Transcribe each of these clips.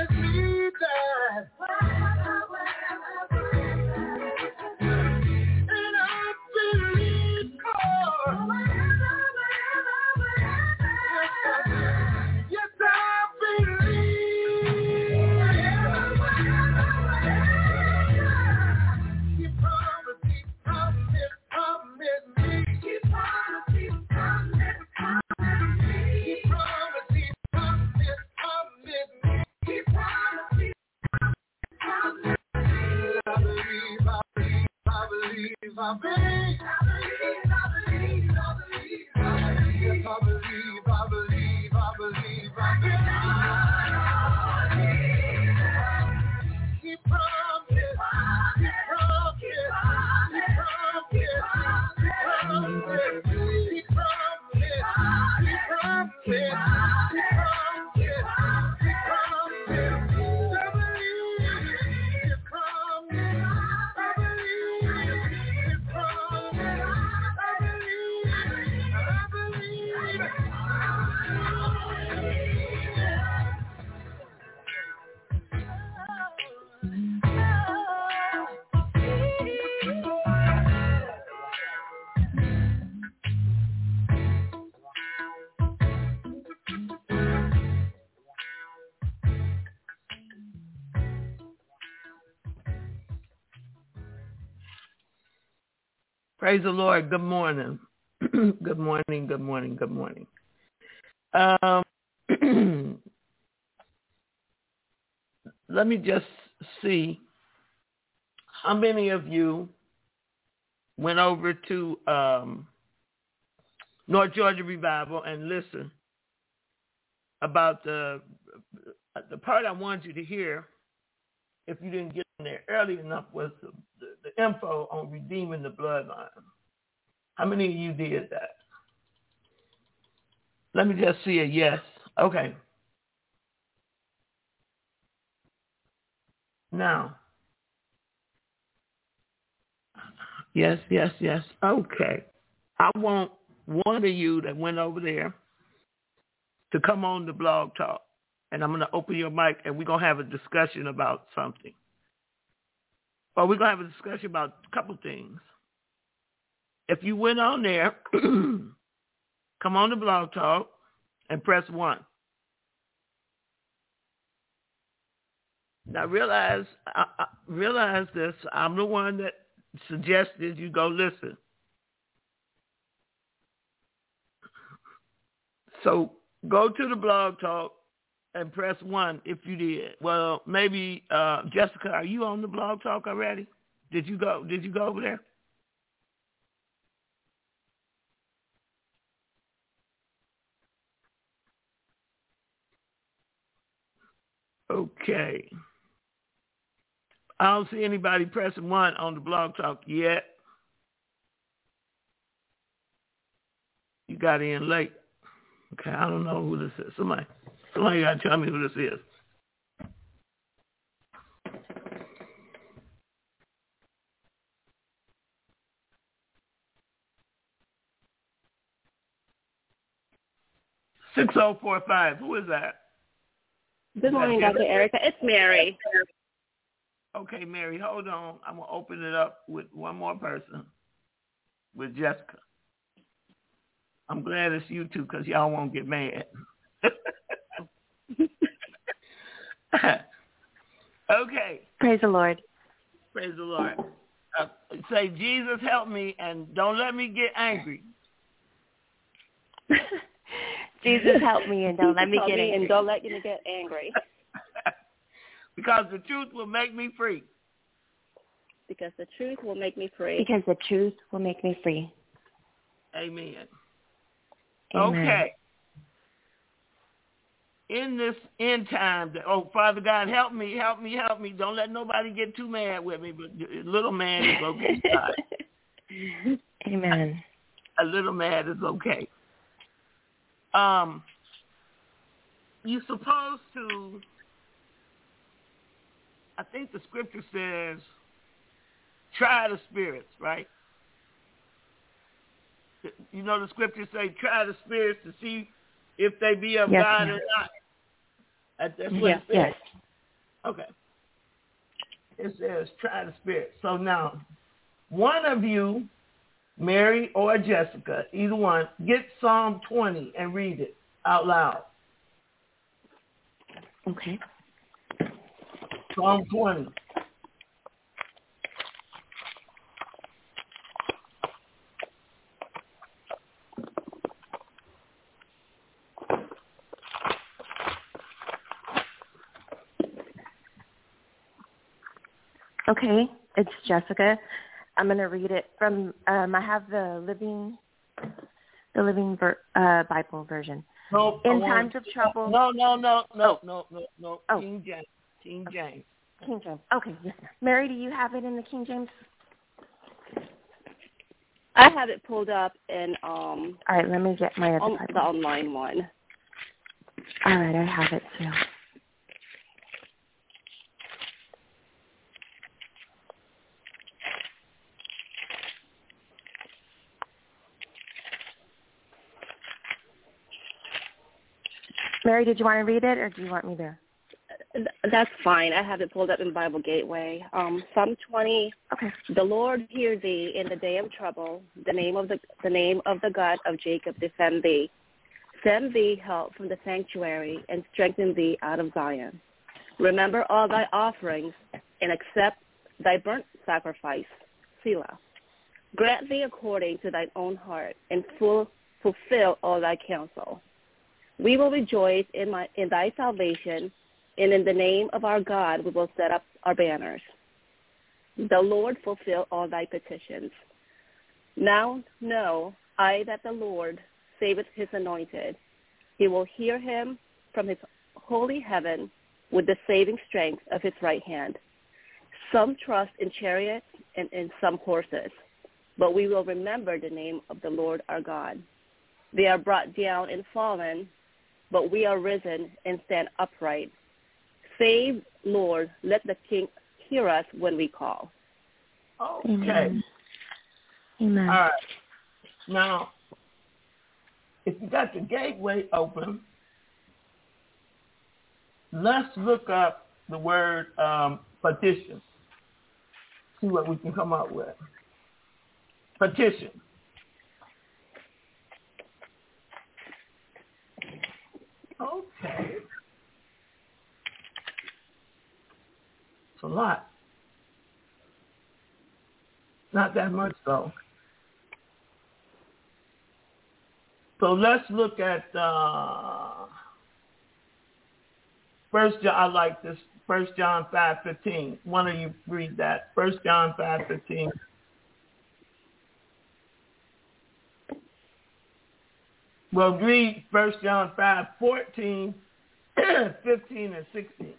Praise the Lord. Good morning. Good morning, good morning, good morning. Let me just see how many of you went over to North Georgia Revival and listened about the part I wanted you to hear, if you didn't get in there early enough, was the info on redeeming the bloodline. How many of you did that? Let me just see a yes. Okay. Now. Yes. Okay. I want one of you that went over there to come on the Blog Talk. And I'm going to open your mic, and we're going to have a discussion about something. Or we're going to have a discussion about a couple things. If you went on there, come on the Blog Talk and press 1. Now realize this. I'm the one that suggested you go listen. So go to the Blog Talk and press 1 if you did. Well, maybe Jessica, are you on the Blog Talk already? Did you go over there? Okay. I don't see anybody pressing 1 on the Blog Talk yet. You got in late. Okay, I don't know who this is. Somebody got to tell me who this is. $6045. Who is that? Good morning, Dr. Erica. It's Mary. Okay, Mary, hold on. I'm going to open it up with one more person, with Jessica. I'm glad it's you two because y'all won't get mad. Okay. Praise the Lord. Praise the Lord. Say, Jesus, help me, and don't let me get angry. Jesus, help me, and don't let me get angry. And don't let me get angry. Because the truth will make me free. Because the truth will make me free. Because the truth will make me free. Amen. Amen. Okay. In this end time, Father God, help me. Don't let nobody get too mad with me, but a little mad is okay. God. Amen. A little mad is okay. You're supposed to, I think the scripture says, try the spirits, right? You know the scriptures say, try the spirits to see if they be of God or not. That's what it says. Yes. It says try the spirit. So now, one of you, Mary or Jessica, either one, get Psalm 20 and read it out loud. Okay. Psalm 20. Okay, it's Jessica. I'm going to read it from, I have the Living Bible version. No, in times of trouble. No. Oh. King James. King James. Okay, yes, ma'am. Mary, do you have it in the King James? I have it pulled up in All right, let me get my other Bible. The online one. All right, I have it too. Mary, did you want to read it, or do you want me to? That's fine. I have it pulled up in Bible Gateway. Psalm 20. Okay. The Lord hear thee in the day of trouble. The name of the God of Jacob defend thee. Send thee help from the sanctuary and strengthen thee out of Zion. Remember all thy offerings and accept thy burnt sacrifice. Selah. Grant thee according to thine own heart and fulfill all thy counsel. We will rejoice in thy salvation, and in the name of our God we will set up our banners. The Lord fulfill all thy petitions. Now know I that the Lord saveth his anointed. He will hear him from his holy heaven with the saving strength of his right hand. Some trust in chariots and in some horses, but we will remember the name of the Lord our God. They are brought down and fallen, but we are risen and stand upright. Save, Lord, let the King hear us when we call. Okay. Amen. All right. Now, if you got the gateway open, let's look up the word petition. See what we can come up with. Petition. Okay. It's a lot. Not that much, though. So let's look at First John. I like this. 1 John 5:15. One of you read that. 1 John 5:15. Well, read 1 John 5:14, 15, and 16.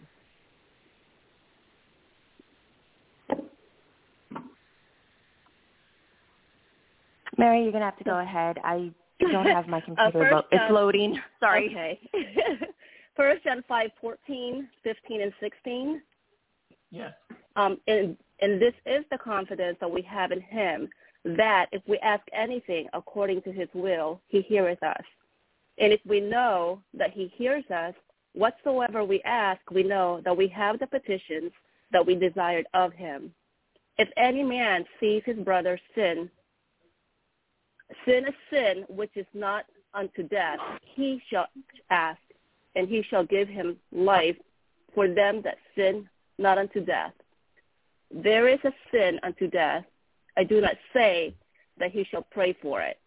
Mary, you're going to have to go ahead. I don't have my computer. It's loading. Sorry. Okay. 1 John 5:14, 15, and 16. Yes. And this is the confidence that we have in him, that if we ask anything according to his will, he heareth us. And if we know that he hears us, whatsoever we ask, we know that we have the petitions that we desired of him. If any man sees his brother sin a sin which is not unto death, he shall ask, and he shall give him life for them that sin not unto death. There is a sin unto death. I do not say that he shall pray for it.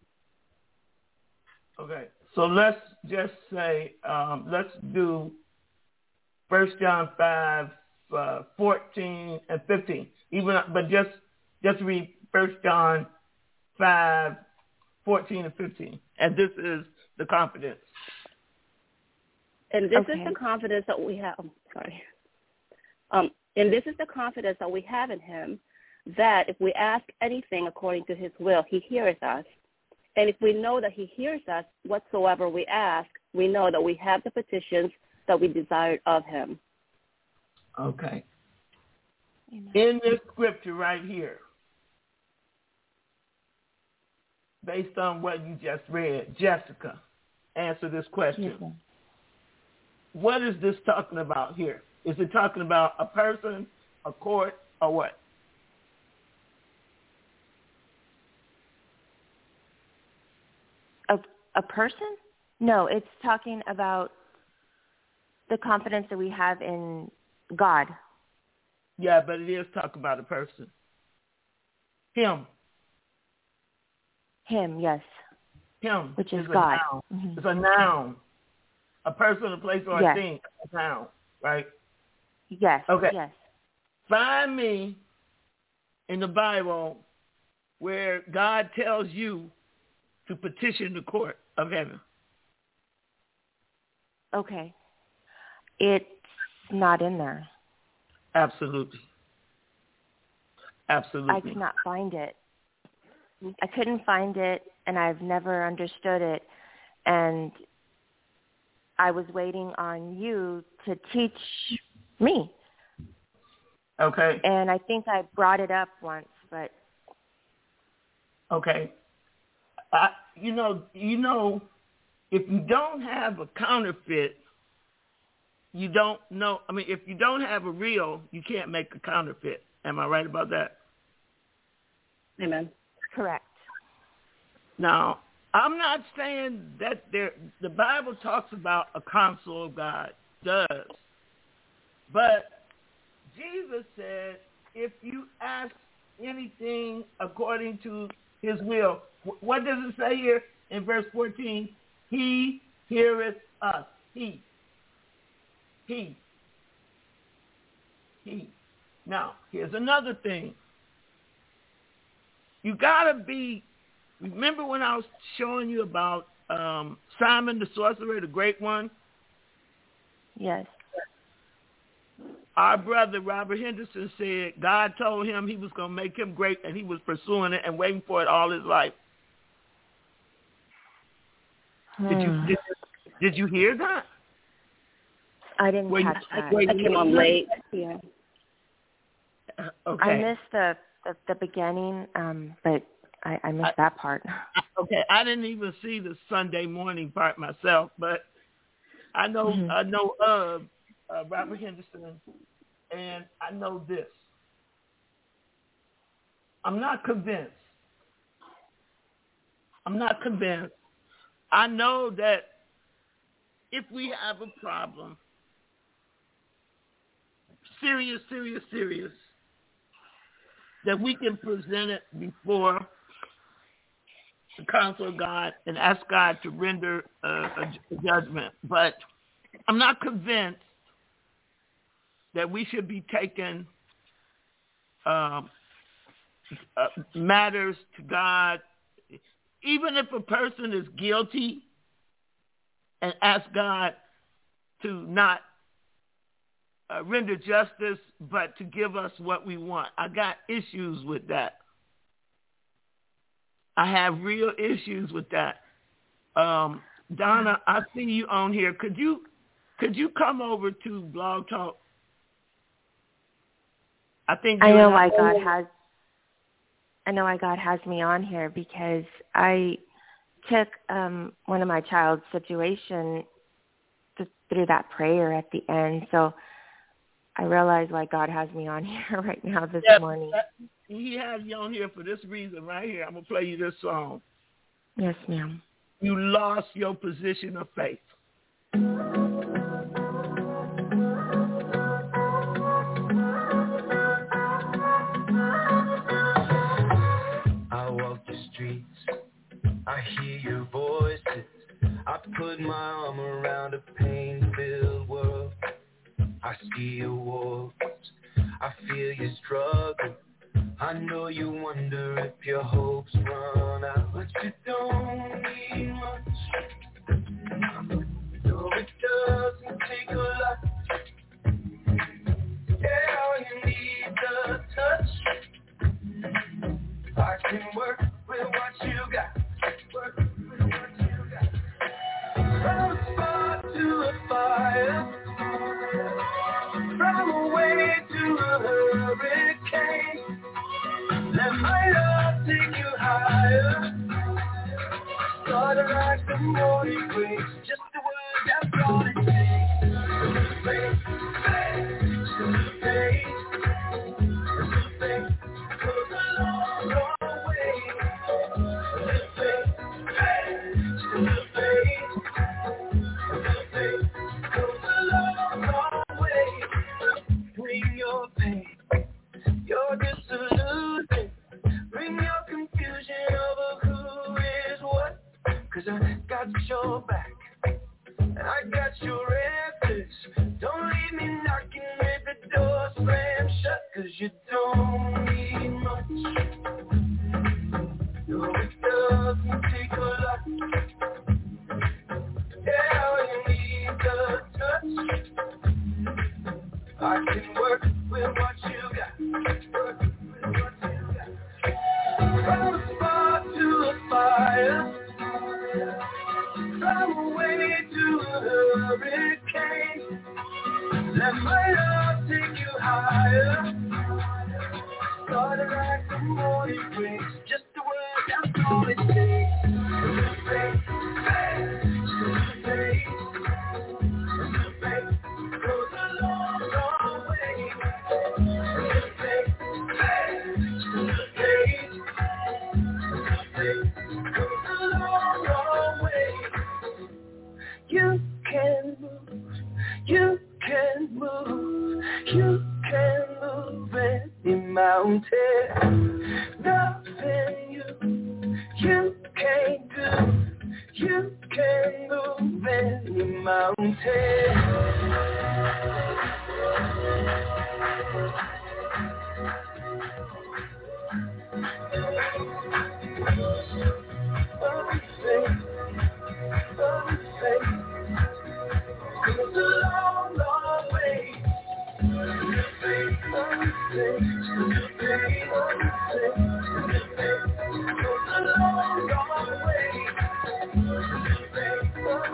Okay, so let's just say, let's do 1 John 5, 14 and 15. But just read 1 John 5, 14 and 15. And this is the confidence. And this is the confidence that we have. And this is the confidence that we have in him, that if we ask anything according to his will, he heareth us. And if we know that he hears us, whatsoever we ask, we know that we have the petitions that we desired of him. Okay. Amen. In this scripture right here, based on what you just read, Jessica, answer this question. Yes, what is this talking about here? Is it talking about a person, a court, or what? A person? No, it's talking about the confidence that we have in God. Yeah, but it is talking about a person. Him. Him, yes. Him. Which is God. Mm-hmm. It's a noun. A person, a place, or a thing. A noun, right? Yes. Okay. Yes. Find me in the Bible where God tells you to petition the court of heaven. Okay. It's not in there. Absolutely. Absolutely. I cannot find it. I couldn't find it, and I've never understood it. And I was waiting on you to teach me. Okay. And I think I brought it up once, but... Okay. You know, if you don't have a counterfeit, you don't know. I mean, if you don't have a real, you can't make a counterfeit. Am I right about that? Amen. Correct. Now, I'm not saying that the Bible talks about a counsel of God. It does. But Jesus said, if you ask anything according to his will, what does it say here in verse 14? He heareth us. He. Now, here's another thing. You got to be, remember when I was showing you about Simon the sorcerer, the great one? Yes. Our brother Robert Henderson said God told him he was going to make him great, and he was pursuing it and waiting for it all his life. Did you hear that? I didn't catch that. I came on late. Yeah. Okay. I missed the beginning, but I missed that part. Okay, I didn't even see the Sunday morning part myself, but I know Robert Henderson, and I know this. I'm not convinced. I know that if we have a problem, serious, that we can present it before the counsel of God and ask God to render a judgment. But I'm not convinced that we should be taking matters to God, even if a person is guilty, and ask God to not render justice, but to give us what we want. I got issues with that. I have real issues with that. Donna, I see you on here. Could you come over to Blog Talk? I know why God has me on here, because I took one of my child's situation through that prayer at the end. So I realize why God has me on here right now this morning. He has you on here for this reason right here. I'm going to play you this song. Yes, ma'am. You lost your position of faith. I walk the streets, I hear your voices. I put my arm around a pain-filled world. I see your walls, I feel your struggle. I know you wonder if your hopes run out, but you don't need much. No, it doesn't take a lot. Yeah, all you need is a touch. I can work with what you got. Work with what you got. From a spark to a fire, from a wave to a hurricane. Let my love take you higher. your pain. You're disillusioned. Bring your confusion over who is what. 'Cause I got your back. And I got your answers. Don't leave me knocking with the door slammed shut. 'Cause you don't need much. No, it doesn't take a lot. Yeah, all you need a touch. I can work with what you got. Work with what you got. From a spark to a fire. From away to a hurricane. Let my love take you higher. Started like the morning breeze. Just the word, that's all it takes. Faith, faith, faith goes a long, long way. Faith, faith goes a long, long way. You can move, you can move, you can move any mountain. Nothing you can't do, you can move any mountain. Goes a long, long way. Faith, goes a long, long way. Faith, goes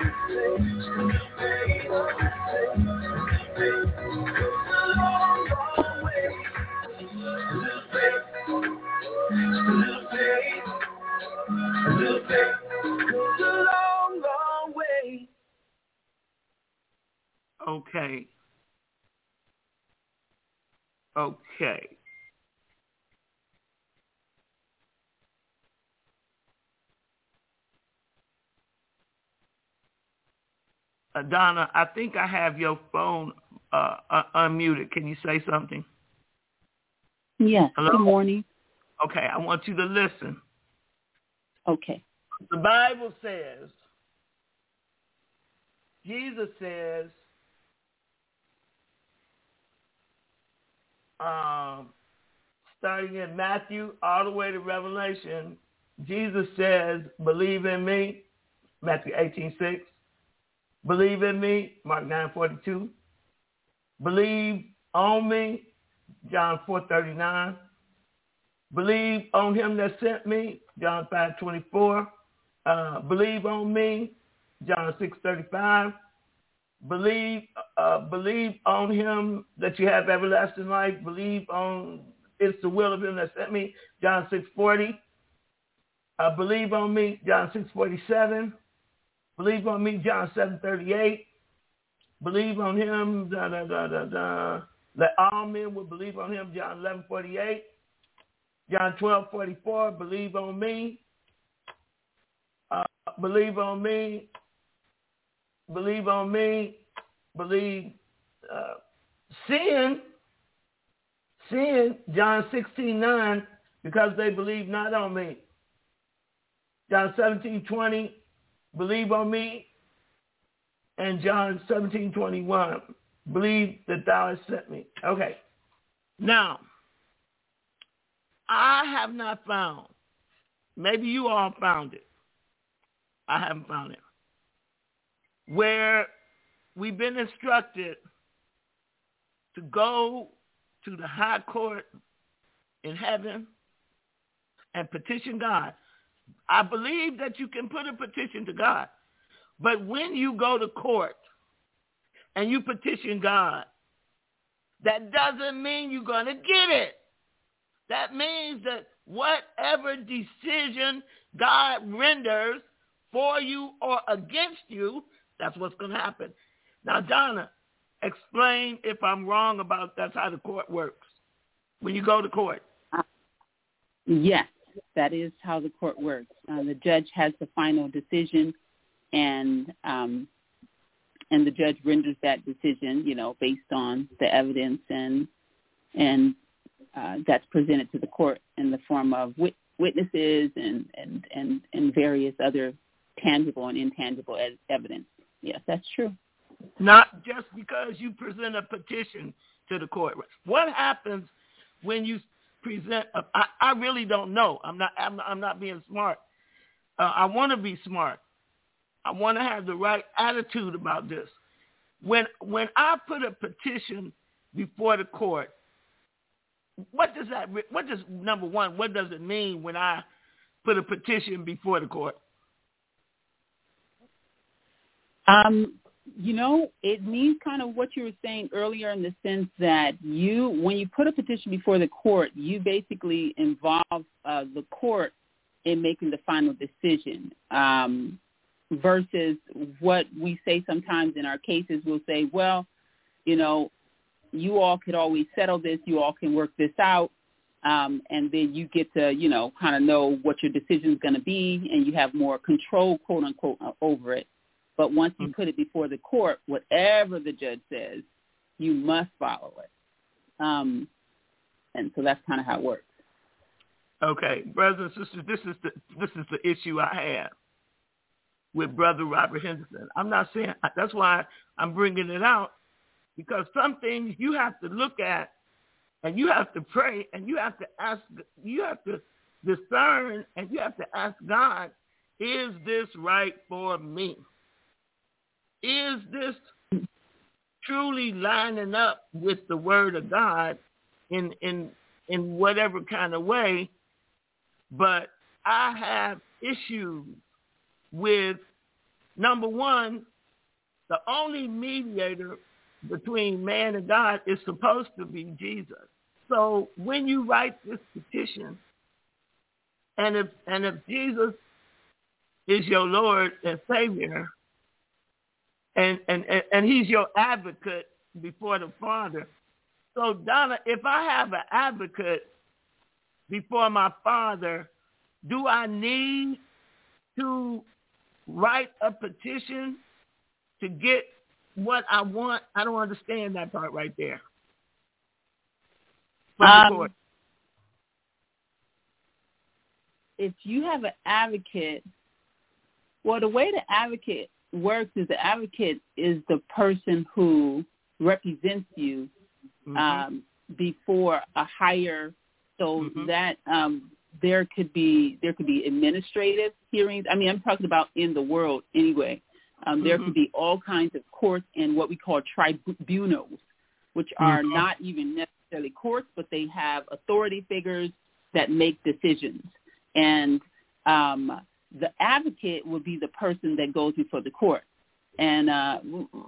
a long, long way. Little faith, goes a long, long way. Okay. Okay. Donna, I think I have your phone unmuted. Can you say something? Yes. Hello? Good morning. Okay, I want you to listen. Okay. The Bible says, Jesus says, starting in Matthew all the way to Revelation, Jesus says, believe in me, Matthew 18:6. Believe in me, Mark 9:42. Believe on me, John 4:39. Believe on him that sent me, John 5:24. Believe on me, John 6:35. Believe on him that you have everlasting life. Believe on it's the will of him that sent me, John 6:40. Believe on me, John 6:47. Believe on me, John 7:38. Believe on him, Let all men will believe on him, John 11:48. John 12:44. Believe on me. Believe on me. Believe on me. Believe. Sin, John 16:9, because they believe not on me. John 17:20, believe on me. And John 17:21, believe that thou hast sent me. Okay. Now, I have not found, maybe you all found it. I haven't found it. Where we've been instructed to go to the high court in heaven and petition God. I believe that you can put a petition to God. But when you go to court and you petition God, that doesn't mean you're going to get it. That means that whatever decision God renders for you or against you, that's what's going to happen. Now, Donna, explain if I'm wrong about that's how the court works. When you go to court. Yes, that is how the court works. The judge has the final decision, and the judge renders that decision, based on the evidence and and that's presented to the court in the form of witnesses and various other tangible and intangible evidence. Yes, that's true. Not just because you present a petition to the court. What happens when you present? I really don't know. I'm not being smart. I want to be smart. I want to have the right attitude about this. When I put a petition before the court, number one, what does it mean when I put a petition before the court? It means kind of what you were saying earlier, in the sense that when you put a petition before the court, you basically involve the court in making the final decision, versus what we say sometimes in our cases. We'll say, well, you all could always settle this, you all can work this out, and then you get to, kind of know what your decision is going to be, and you have more control, quote unquote, over it. But once you put it before the court, whatever the judge says, you must follow it. And so that's kind of how it works. Okay, brothers and sisters, this is the issue I have with Brother Robert Henderson. I'm not saying, that's why I'm bringing it out, because some things you have to look at, and you have to pray, and you have to ask, you have to discern, and you have to ask God, is this right for me? Is this truly lining up with the Word of God in whatever kind of way? But I have issues with, number one, the only mediator between man and God is supposed to be Jesus. So when you write this petition, and if Jesus is your Lord and Savior, and he's your advocate before the Father. So, Donna, if I have an advocate before my Father, do I need to write a petition to get what I want? I don't understand that part right there. If you have an advocate, well, the way the advocate works is the advocate is the person who represents you before a higher, so that there could be administrative hearings. I mean, I'm talking about in the world anyway. There could be all kinds of courts and what we call tribunals, which are not even necessarily courts, but they have authority figures that make decisions. And the advocate will be the person that goes before the court. And, I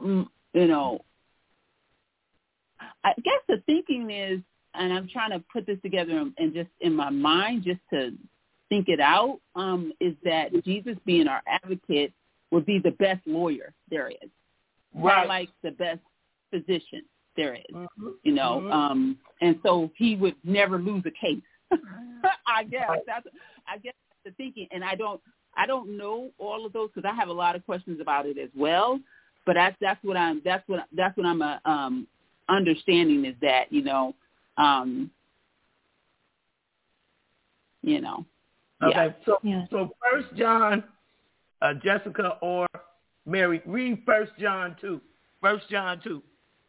guess the thinking is, and I'm trying to put this together and just in my mind just to think it out, is that Jesus being our advocate would be the best lawyer there is. Right. Like the best physician there is, and so he would never lose a case. I guess that's the thinking, and I don't know all of those because I have a lot of questions about it as well. But that's what I'm understanding is that Okay, so 1 John, Jessica or Mary, read 1 John 2. 1 John 2.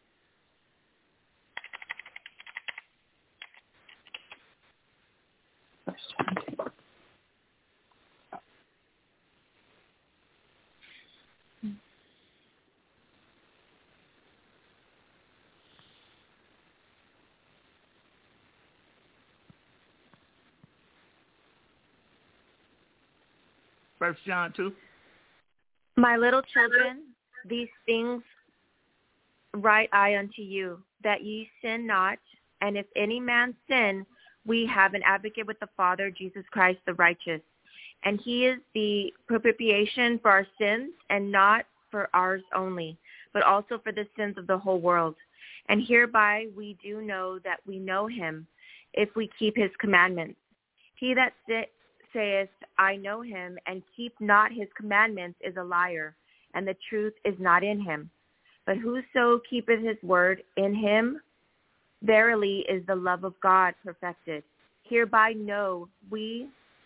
First John 2. My little children, these things write I unto you, that ye sin not. And if any man sin, we have an advocate with the Father, Jesus Christ the righteous. And he is the propitiation for our sins, and not for ours only, but also for the sins of the whole world. And hereby we do know that we know him, if we keep his commandments. He that saith, I know him, and keep not his commandments, is a liar, and the truth is not in him. But whoso keepeth his word, in him verily is the love of God perfected. Hereby know we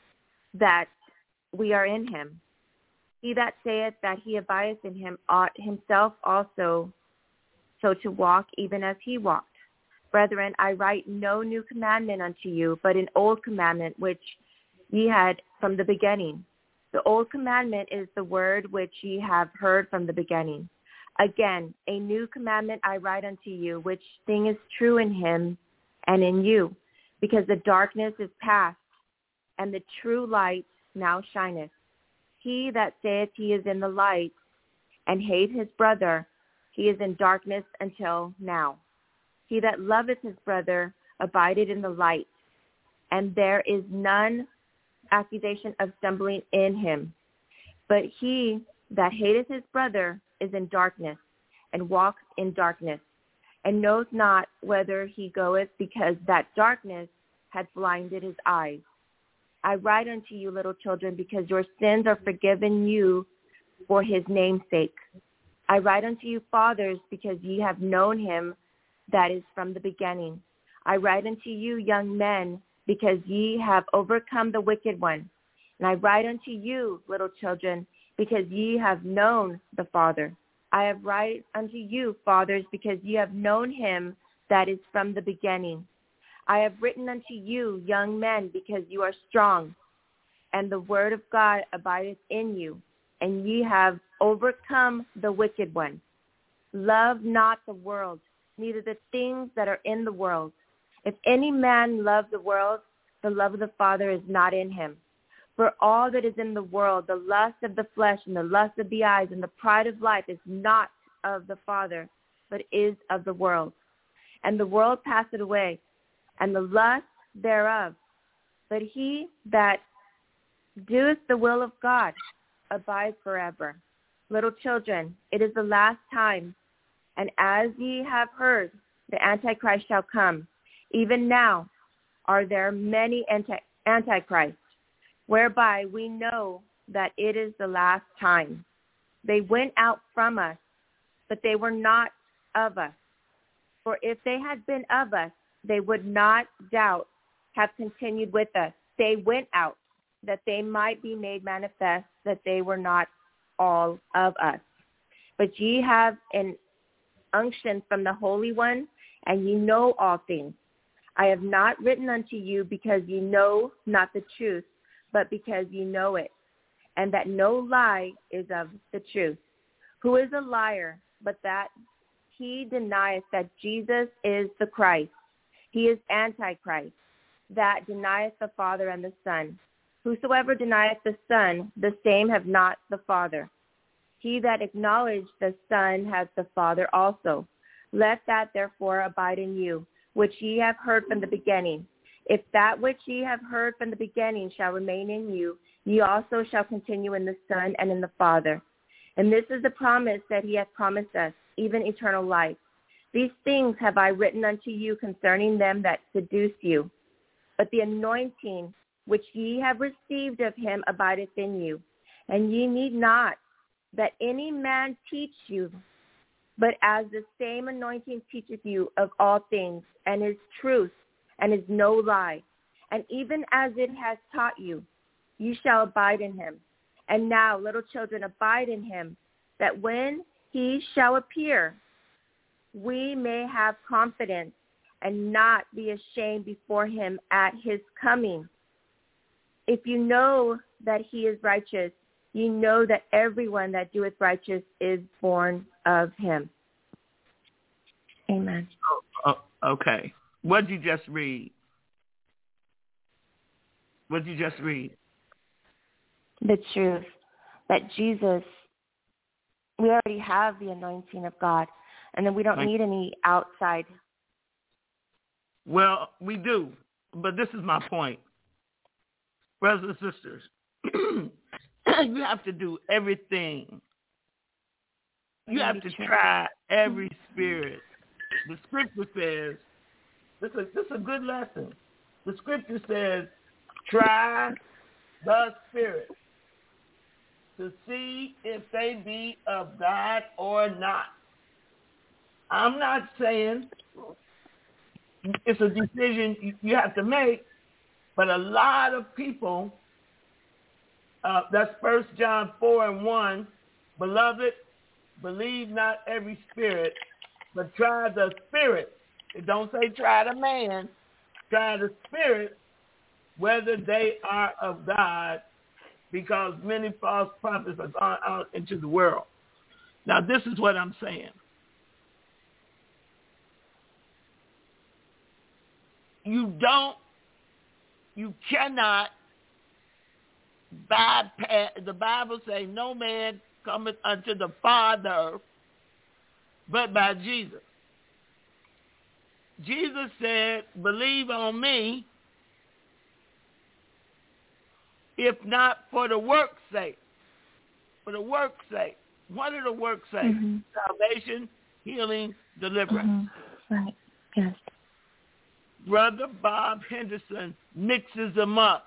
that we are in him. He that saith that he abideth in him ought himself also so to walk even as he walked. Brethren, I write no new commandment unto you, but an old commandment which ye had from the beginning. The old commandment is the word which ye have heard from the beginning. Again, a new commandment I write unto you, which thing is true in him and in you, because the darkness is past, and the true light now shineth. He that saith he is in the light, and hate his brother, he is in darkness until now. He that loveth his brother abideth in the light, and there is none accusation of stumbling in him. But he that hateth his brother is in darkness, and walks in darkness, and knows not whither he goeth, because that darkness hath blinded his eyes. I write unto you, little children, because your sins are forgiven you for his name's sake. I write unto you, fathers, because ye have known him that is from the beginning. I write unto you, young men, because ye have overcome the wicked one. And I write unto you, little children, because ye have known the Father. I have write unto you, fathers, because ye have known him that is from the beginning. I have written unto you, young men, because you are strong, and the word of God abideth in you, and ye have overcome the wicked one. Love not the world, neither the things that are in the world. If any man love the world, the love of the Father is not in him. For all that is in the world, the lust of the flesh and the lust of the eyes and the pride of life is not of the Father, but is of the world. And the world passeth away, and the lust thereof. But he that doeth the will of God abides forever. Little children, it is the last time, and as ye have heard, the Antichrist shall come. Even now are there many antichrists, whereby we know that it is the last time. They went out from us, but they were not of us. For if they had been of us, they would not doubt have continued with us. They went out, that they might be made manifest that they were not all of us. But ye have an unction from the Holy One, and ye know all things. I have not written unto you because ye know not the truth, but because ye know it, and that no lie is of the truth. Who is a liar, but that he denieth that Jesus is the Christ? He is Antichrist, that denieth the Father and the Son. Whosoever denieth the Son, the same have not the Father. He that acknowledgeth the Son has the Father also. Let that therefore abide in you, which ye have heard from the beginning. If that which ye have heard from the beginning shall remain in you, ye also shall continue in the Son and in the Father. And this is the promise that he hath promised us, even eternal life. These things have I written unto you concerning them that seduce you. But the anointing which ye have received of him abideth in you. And ye need not that any man teach you, but as the same anointing teacheth you of all things, and is truth, and is no lie. And even as it has taught you, ye shall abide in him. And now, little children, abide in him, that when he shall appear, we may have confidence and not be ashamed before him at his coming. If you know that he is righteous, you know that everyone that doeth righteous is born of him. Amen. Okay. What did you just read? What did you just read? The truth that Jesus, we already have the anointing of God, and then we don't need any outside. Well, we do, but this is my point. Brothers and sisters, you have to do everything. You have to try every spirit. The scripture says, this is a good lesson. The scripture says, try the spirit to see if they be of God or not. I'm not saying it's a decision you have to make. But a lot of people, that's 1 John 4:1, beloved, believe not every spirit, but try the spirit. It don't say try the man, try the spirit, whether they are of God, because many false prophets are gone out into the world. Now, this is what I'm saying. You cannot bypass. The Bible says, no man cometh unto the Father but by Jesus. Jesus said, believe on me, if not for the work's sake. For the work's sake. What are the work's sake? Mm-hmm. Salvation, healing, deliverance. Mm-hmm. Right, yes. Brother Bob Henderson mixes them up.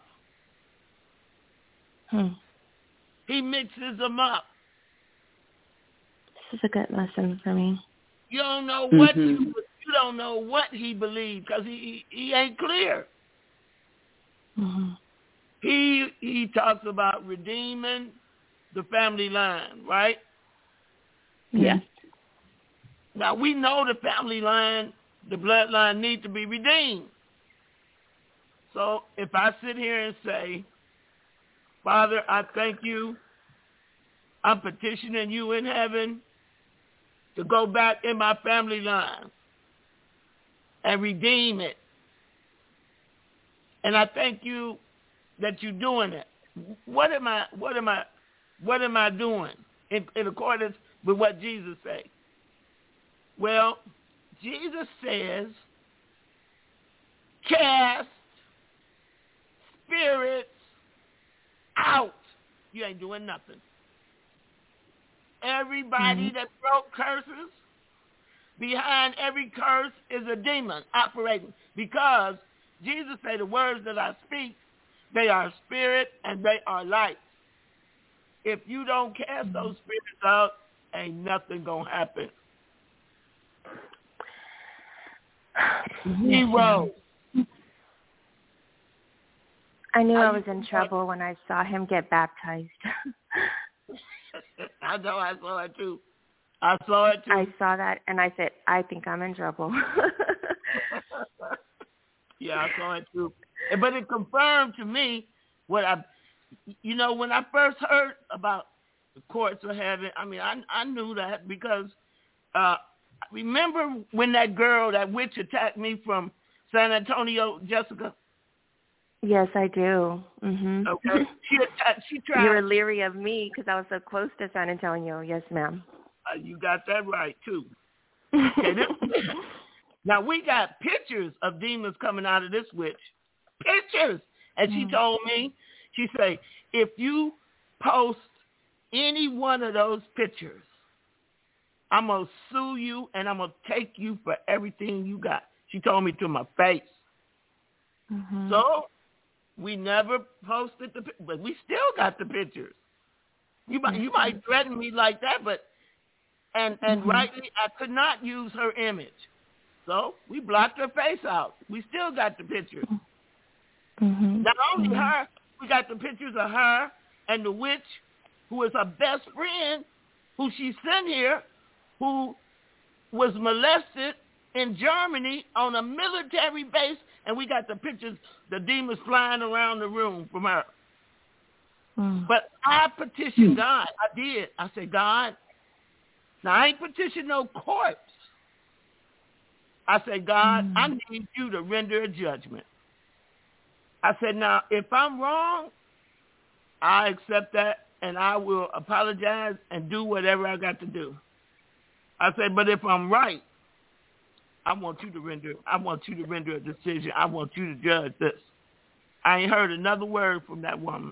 He mixes them up. This is a good lesson for me. You don't know what you don't know what he believed, because he ain't clear. Mm-hmm. He talks about redeeming the family line, right? Yes. Now we know the family line, the bloodline needs to be redeemed. So if I sit here and say, Father, I thank you, I'm petitioning you in heaven to go back in my family line and redeem it. And I thank you that you're doing it. What am I doing in accordance with what Jesus said? Well, Jesus says, cast spirits out. You ain't doing nothing. Everybody that broke curses, behind every curse is a demon operating, because Jesus said, the words that I speak, they are spirit and they are light. If you don't cast those spirits out, ain't nothing gonna happen. Zero. I knew I was in trouble when I saw him get baptized. I know, I saw it too. I saw that, and I said, I think I'm in trouble. Yeah, I saw it too. But it confirmed to me what when I first heard about the courts of heaven, I knew that because remember when that girl, that witch attacked me from San Antonio, Jessica? Yes, I do. Mm-hmm. Okay. She tried. You were leery of me because I was so close to San Antonio. Yes, ma'am. You got that right, too. Okay, now, we got pictures of demons coming out of this witch. Pictures. And she told me, she said, if you post any one of those pictures, I'm going to sue you and I'm going to take you for everything you got. She told me to my face. Mm-hmm. So we never posted but we still got the pictures. You might threaten me like that, and rightly, I could not use her image. So we blocked her face out. We still got the pictures. Mm-hmm. Not only her, we got the pictures of her and the witch, who is her best friend, who she sent here, who was molested in Germany on a military base, and we got the pictures, the demons flying around the room from her. But I petitioned God. I did. I said, God, now I ain't petitioned no corpse. I said, God, I need you to render a judgment. I said, now, if I'm wrong, I accept that, and I will apologize and do whatever I got to do. I said, but if I'm right, I want you to render a decision. I want you to judge this. I ain't heard another word from that woman.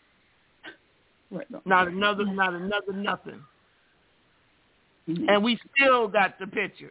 Not another nothing. And we still got the pictures.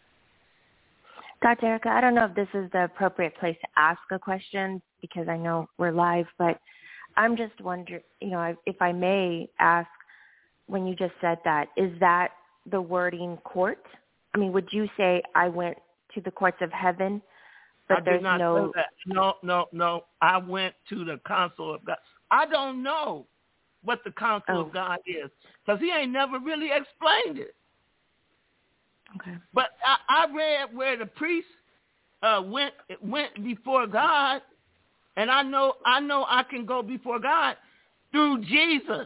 Dr. Erica, I don't know if this is the appropriate place to ask a question because I know we're live, but I'm just wondering, if I may ask, when you just said that, is that the wording court? I mean, would you say I went to the courts of heaven But I there's did not no... say that. No. I went to the counsel of God. I don't know what the counsel of God is because he ain't never really explained it. Okay. But I read where the priest went before God, and I know I can go before God through Jesus.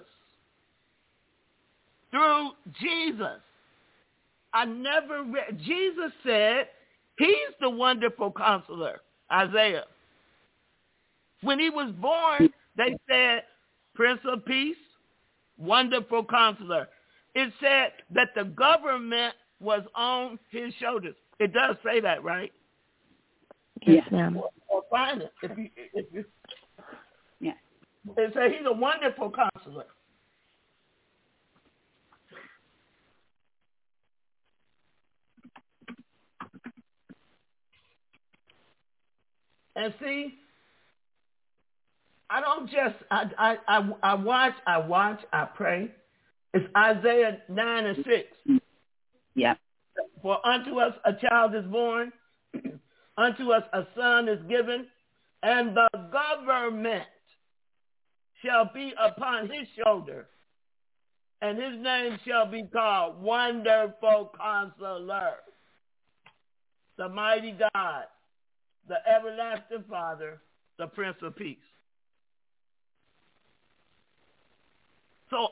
Through Jesus. I never read. Jesus said he's the wonderful counselor, Isaiah. When he was born, they said, Prince of Peace, wonderful counselor. It said that the government was on his shoulders. It does say that, right? Yes, ma'am. Or find it. If you, yeah. It says he's a wonderful counselor. And see, I don't just, I watch, I pray. It's Isaiah 9:6. Yeah. For unto us a child is born, unto us a son is given, and the government shall be upon his shoulder, and his name shall be called Wonderful Counselor, the Mighty God, the Everlasting Father, the Prince of Peace. So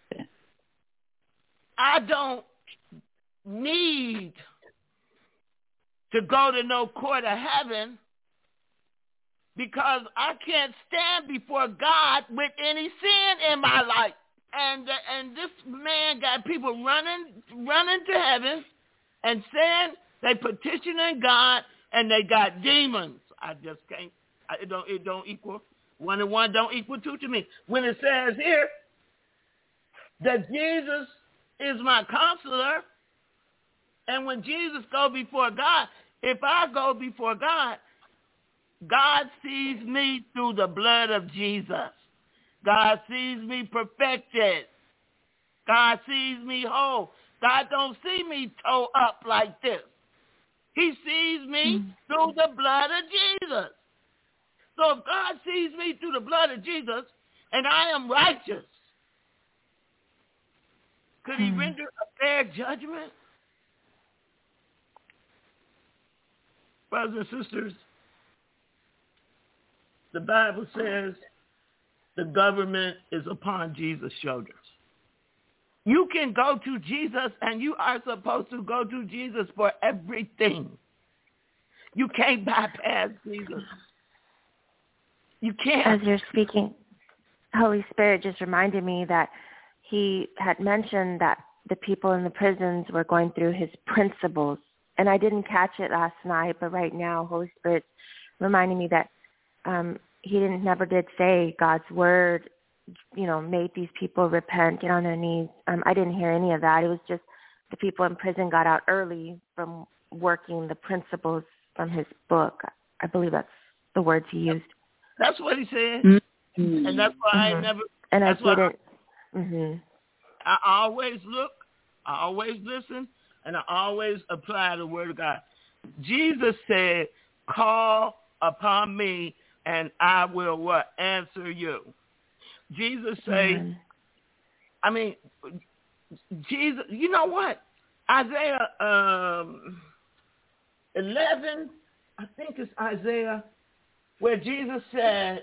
I don't need to go to no court of heaven because I can't stand before God with any sin in my life. And this man got people running to heaven and saying they petitioning God and they got demons. I just can't. It don't equal 1 and 1 don't equal 2 to me. When it says here that Jesus is my counselor, and when Jesus go before God, if I go before God, God sees me through the blood of Jesus. God sees me perfected. God sees me whole. God don't see me toe up like this. He sees me through the blood of Jesus. So if God sees me through the blood of Jesus and I am righteous, could he render a fair judgment? Brothers and sisters, the Bible says the government is upon Jesus' shoulders. You can go to Jesus, and you are supposed to go to Jesus for everything. You can't bypass Jesus. You can't. As you're speaking, Holy Spirit just reminded me that he had mentioned that the people in the prisons were going through his principles. And I didn't catch it last night, but right now, Holy Spirit's reminding me that he never did say God's word, made these people repent, get on their knees. I didn't hear any of that. It was just the people in prison got out early from working the principles from his book. I believe that's the words he used. That's what he said. Mm-hmm. And that's why I never... And I didn't... I always look, I always listen, and I always apply the word of God. Jesus said, call upon me, and I will what? Answer you. Jesus say, Jesus, you know what? Isaiah 11, I think it's Isaiah, where Jesus said,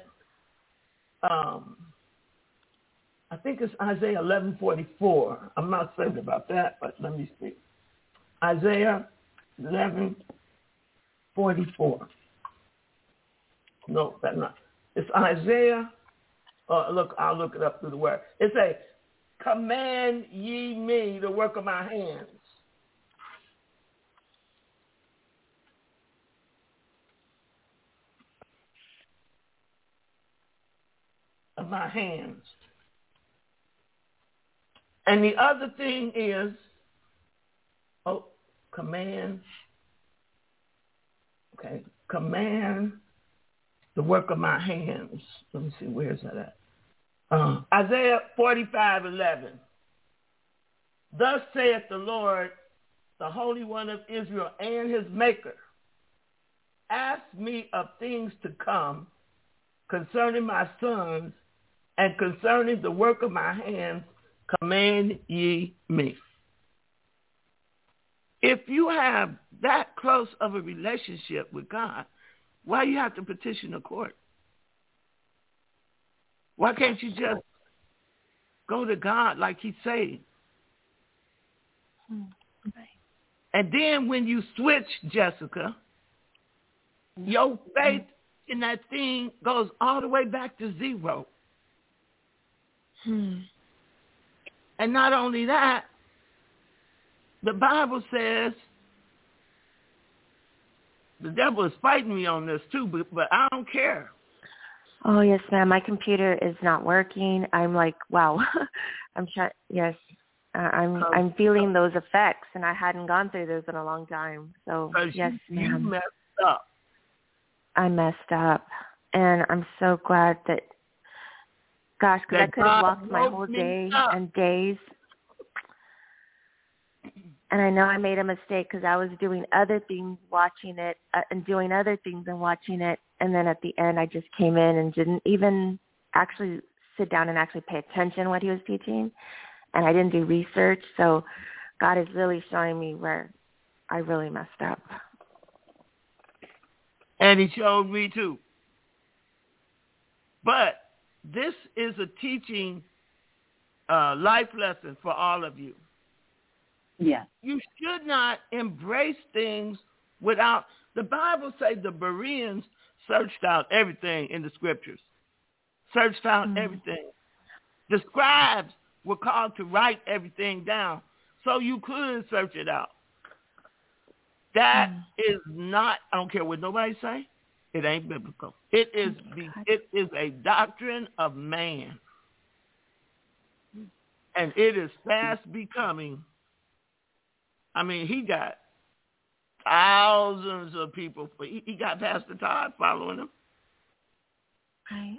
I think it's Isaiah 11:44. I'm not certain about that, but let me see. Isaiah 11:44. No, that's not. It's Isaiah. Look, I'll look it up through the word. It says, command ye me the work of my hands. Of my hands. And the other thing is, command. Okay, command the work of my hands. Let me see, where is that at? Isaiah 45:11. Thus saith the Lord, the Holy One of Israel and his Maker. ask me of things to come concerning my sons and concerning the work of my hands, command ye me. If you have that close of a relationship with God, why you have to petition the court? Why can't you just go to God like he said? And then when you switch, Jessica, your faith in that thing goes all the way back to zero. And not only that, the Bible says, the devil is fighting me on this too, but I don't care. Oh, yes, ma'am. My computer is not working. I'm like, wow. I'm feeling those effects, and I hadn't gone through those in a long time. So, yes, ma'am. You messed up. I messed up, and I'm so glad that, gosh, because I could have walked my whole day and days. And I know I made a mistake because I was doing other things, watching it, and doing other things and watching it. And then at the end, I just came in and didn't even actually sit down and actually pay attention to what he was teaching. And I didn't do research. So God is really showing me where I really messed up. And he showed me too. But this is a teaching life lesson for all of you. Yeah. You should not embrace things without, the Bible says the Bereans searched out everything in the scriptures. Searched out everything. The scribes were called to write everything down so you could search it out. That is not, I don't care what nobody say, it ain't biblical. It is a doctrine of man. And it is fast becoming, I mean, he got thousands of people. He got Pastor Todd following him. Right.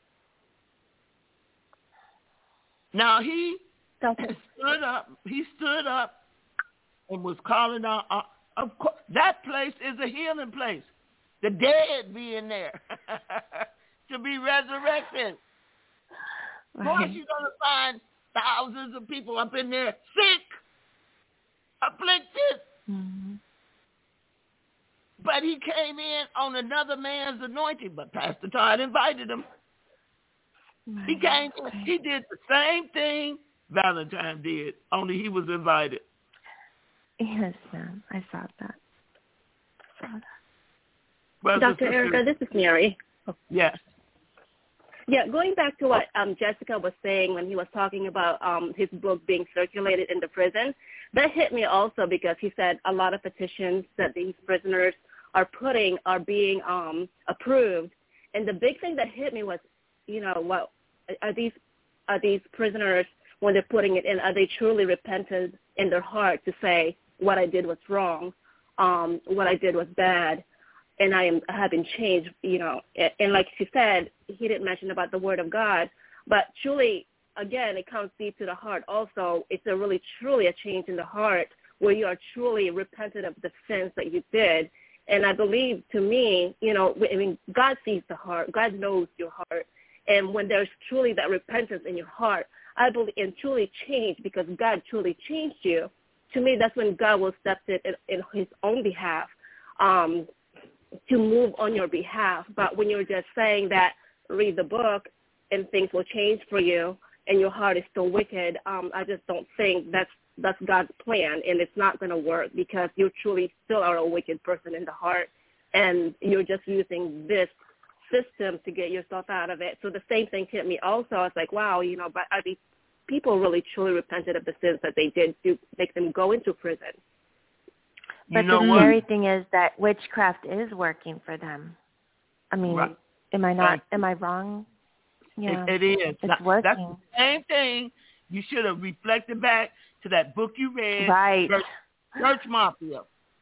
Now he stood up. He stood up and was calling out. Of course, that place is a healing place. The dead be in there to be resurrected. Of course, you're going to find thousands of people up in there sick, afflicted. But he came in on another man's anointing, but Pastor Todd invited him. He came, he did the same thing Valentine did, only he was invited. Yes, ma'am. I saw that. Dr. Erica, this is Mary. Yes. Yeah, going back to what Jessica was saying when he was talking about his book being circulated in the prison, that hit me also because he said a lot of petitions that these prisoners are putting are being approved. And the big thing that hit me was, you know, what are these prisoners, when they're putting it in, are they truly repentant in their heart to say what I did was wrong, what I did was bad, and I have been changed, you know. And like she said, he didn't mention about the word of God, but truly, again, it comes deep to the heart also. It's a really, truly a change in the heart where you are truly repentant of the sins that you did. And I believe, to me, you know, I mean, God sees the heart. God knows your heart. And when there's truly that repentance in your heart, I believe, and truly change because God truly changed you, to me, that's when God will step in his own behalf to move on your behalf. But when you're just saying that, read the book and things will change for you and your heart is still wicked, I just don't think that's God's plan, and it's not going to work because you truly still are a wicked person in the heart, and you're just using this system to get yourself out of it. So the same thing hit me also. I was like, wow, you know, but are these people really truly repented of the sins that they did to make them go into prison? But the scary thing is that witchcraft is working for them. I mean, right. Am I wrong? Yeah, it is. It's working. That's the same thing. You should have reflected back to that book you read, right? Church Mafia.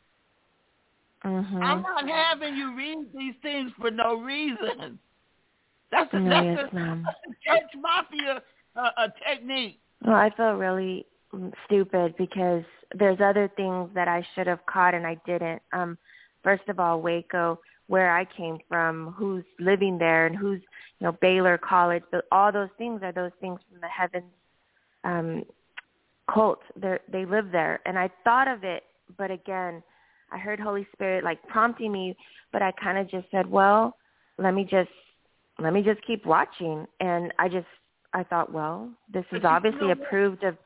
Mm-hmm. I'm not having you read these things for no reason. That's a Church Mafia technique. Well, I feel really stupid because there's other things that I should have caught and I didn't. First of all, Waco, where I came from, who's living there, and who's, Baylor College. All those things are those things from the Heavens cult. They live there. And I thought of it, but again, I heard Holy Spirit like prompting me, but I kind of just said, well, let me just keep watching. And I thought, well, this is obviously approved of.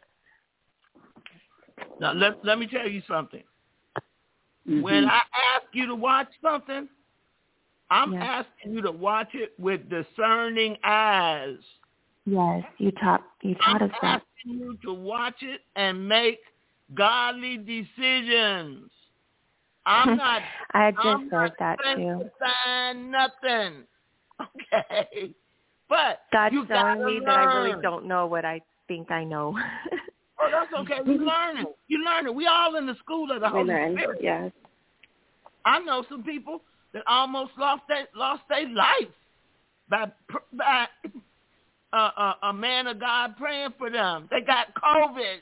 Now, let me tell you something. Mm-hmm. When I ask you to watch something, I'm asking you to watch it with discerning eyes. Yes, you taught us that. I'm asking you to watch it and make godly decisions. I'm not. I just said that too. Sign nothing. Okay, but God's showing me that I really don't know what I think I know. Oh, that's okay. You learn it. We all in the school of the Holy Spirit. Yes. I know some people that almost lost their life by a man of God praying for them. They got COVID.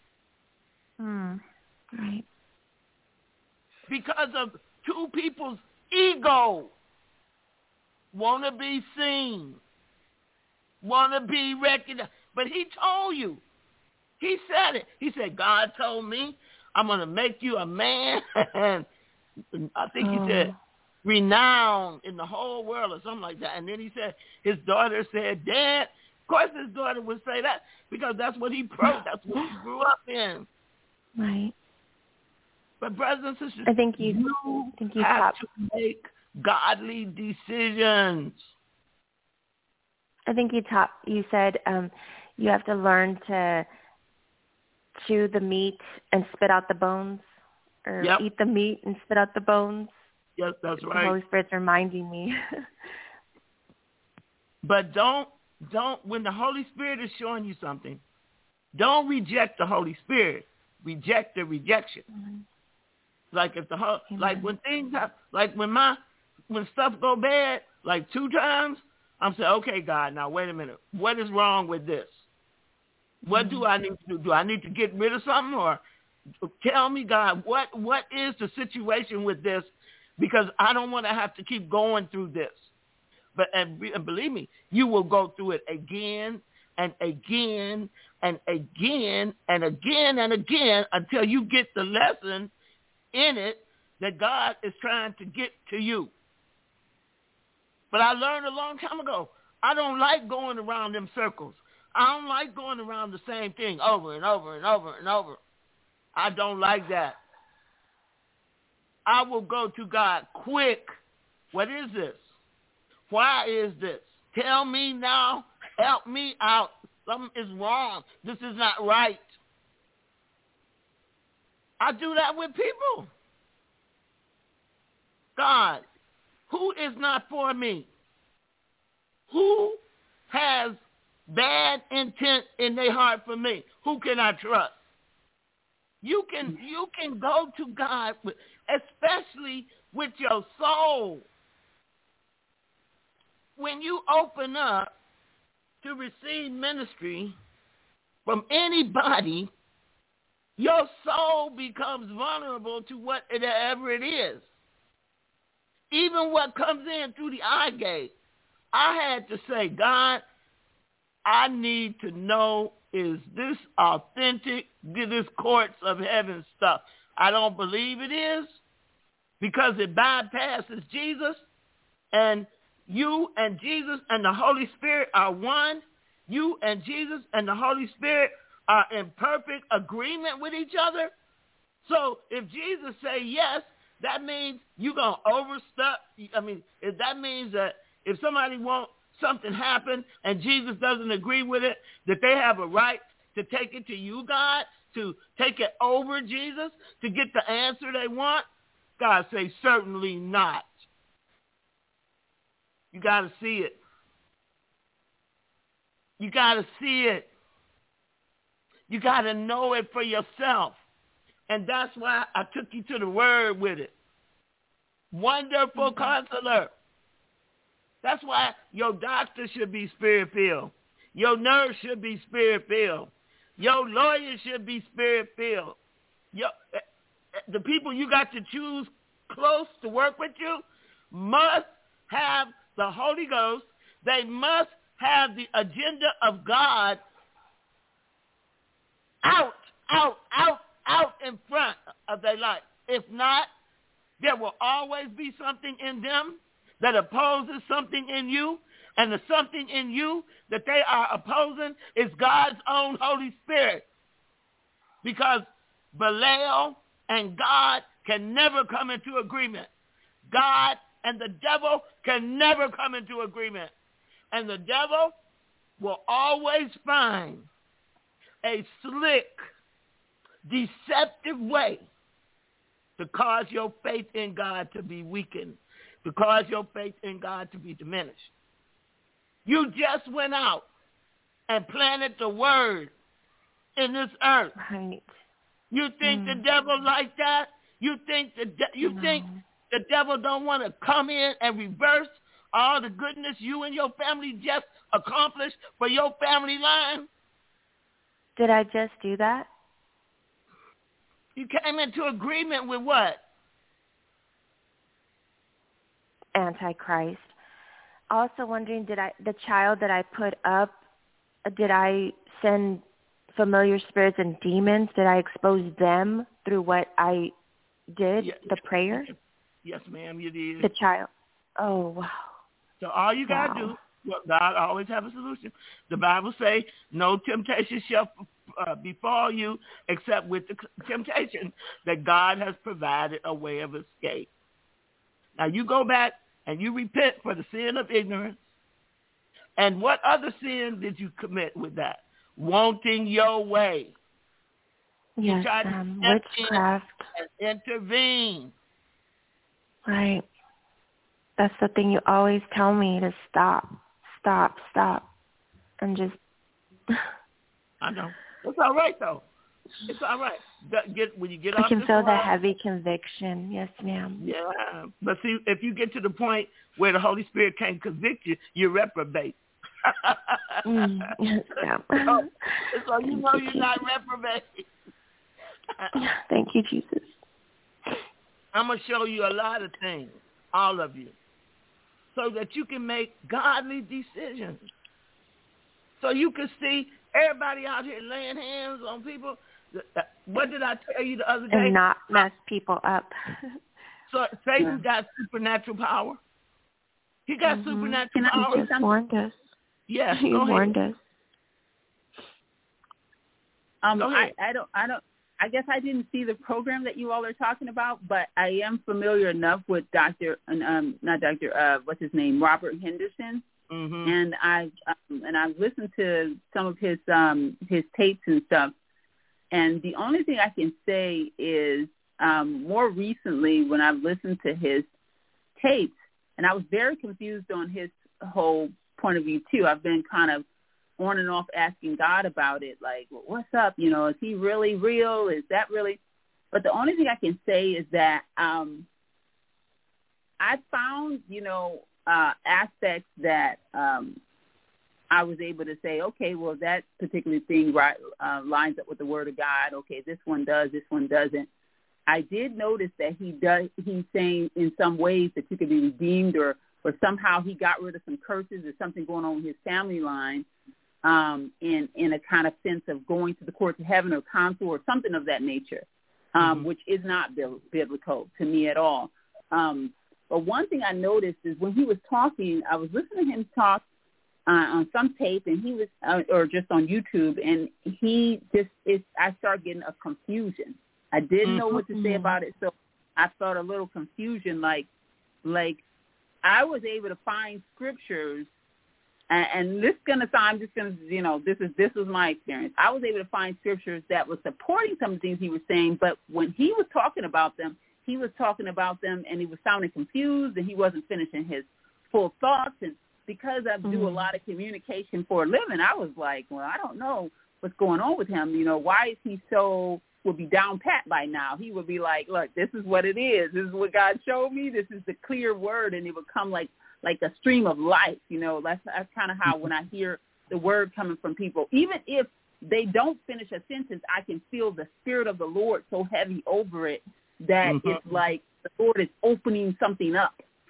Right. Because of two people's ego. Want to be seen. Want to be recognized. But he told you. He said it. He said, God told me I'm going to make you a man. And I think he said, renowned in the whole world or something like that. And then he said, his daughter said, Dad. Of course his daughter would say that because that's what he that's what he grew up in. Right. But brothers and sisters, I think you have to make godly decisions. I think you said you have to learn to chew the meat and spit out the bones, or eat the meat and spit out the bones. Yes, that's right. The Holy Spirit's reminding me. But don't, when the Holy Spirit is showing you something, don't reject the Holy Spirit. Reject the rejection. Mm-hmm. Like if like when things happen, like when stuff go bad, like 2 times, I'm saying, okay, God, now wait a minute. What is wrong with this? What do I need to do? Do I need to get rid of something, or tell me, God, what is the situation with this? Because I don't want to have to keep going through this. But and believe me, you will go through it again and again and again and again and again until you get the lesson in it that God is trying to get to you. But I learned a long time ago, I don't like going around them circles. I don't like going around the same thing over and over and over and over. I don't like that. I will go to God quick. What is this? Why is this? Tell me now. Help me out. Something is wrong. This is not right. I do that with people. God, who is not for me? Who has bad intent in their heart for me? Who can I trust? You can go to God, especially with your soul. When you open up to receive ministry from anybody, your soul becomes vulnerable to whatever it is. Even what comes in through the eye gate. I had to say, God, I need to know, is this authentic, this courts of heaven stuff? I don't believe it is because it bypasses Jesus, and you and Jesus and the Holy Spirit are one. You and Jesus and the Holy Spirit are in perfect agreement with each other. So if Jesus say yes, that means you're going to overstep. I mean, if that means that if somebody wants something happen and Jesus doesn't agree with it, that they have a right to take it to you, God, to take it over Jesus, to get the answer they want? God say, certainly not. You got to see it. You got to see it. You got to know it for yourself. And that's why I took you to the word with it. Wonderful Counselor. That's why your doctor should be Spirit-filled. Your nurse should be Spirit-filled. Your lawyer should be Spirit-filled. The people you got to choose close to work with you must have the Holy Ghost. They must have the agenda of God out in front of their life. If not, there will always be something in them that opposes something in you, and the something in you that they are opposing is God's own Holy Spirit. Because Belial and God can never come into agreement. God and the devil can never come into agreement. And the devil will always find a slick, deceptive way to cause your faith in God to be weakened, to cause your faith in God to be diminished. You just went out and planted the word in this earth. Right. You think the devil like that? You think think the devil don't want to come in and reverse all the goodness you and your family just accomplished for your family line? Did I just do that? You came into agreement with what? Antichrist. Also wondering, the child that I put up, did I send familiar spirits and demons? Did I expose them through what I did, the prayer? Yes, ma'am, you did. The child. Oh, wow. So all you got to do, well, God always have a solution. The Bible say, no temptation shall befall you except with the temptation that God has provided a way of escape. Now you go back and you repent for the sin of ignorance. And what other sin did you commit with that? Wanting your way. Yes, you tried to witchcraft. And intervene. Right. That's the thing you always tell me, to stop. And just... I know. It's all right, though. It's all right. When you get I off can this feel the line, heavy conviction. Yes, ma'am. Yeah. But see, if you get to the point where the Holy Spirit can't convict you, you're reprobate. Yes, ma'am. So you know you're not reprobate. Thank you, Jesus. I'm going to show you a lot of things, all of you, so that you can make godly decisions. So you can see everybody out here laying hands on people. What did I tell you the other day? And not mess people up. So Satan got supernatural power. He got supernatural power. He just warned us. Yes, he warned us. I guess I didn't see the program that you all are talking about, but I am familiar enough with what's his name, Robert Henderson, and I've listened to some of his tapes and stuff. And the only thing I can say is more recently when I've listened to his tapes, and I was very confused on his whole point of view too. I've been kind of on and off asking God about it, like, well, what's up? You know, is he really real? Is that really? But the only thing I can say is that I found, aspects that I was able to say, okay, well, that particular thing lines up with the Word of God. Okay, this one does, this one doesn't. I did notice that he's saying in some ways that you could be redeemed, or somehow he got rid of some curses or something going on with his family line. In a kind of sense of going to the courts of heaven or council or something of that nature, which is not biblical to me at all. But one thing I noticed is when he was talking, I was listening to him talk on some tape, and he was, or just on YouTube, and I started getting a confusion. I didn't know what to say about it, so I felt a little confusion, like I was able to find scriptures. And this is gonna sound, I'm just gonna, this was my experience. I was able to find scriptures that was supporting some of the things he was saying, but when he was talking about them, and he was sounding confused, and he wasn't finishing his full thoughts. And because I do a lot of communication for a living, I was like, well, I don't know what's going on with him. Why is he would be down pat by now? He would be like, look, this is what it is. This is what God showed me. This is the clear word, and it would come like a stream of light, That's kind of how when I hear the word coming from people, even if they don't finish a sentence, I can feel the Spirit of the Lord so heavy over it that it's like the Lord is opening something up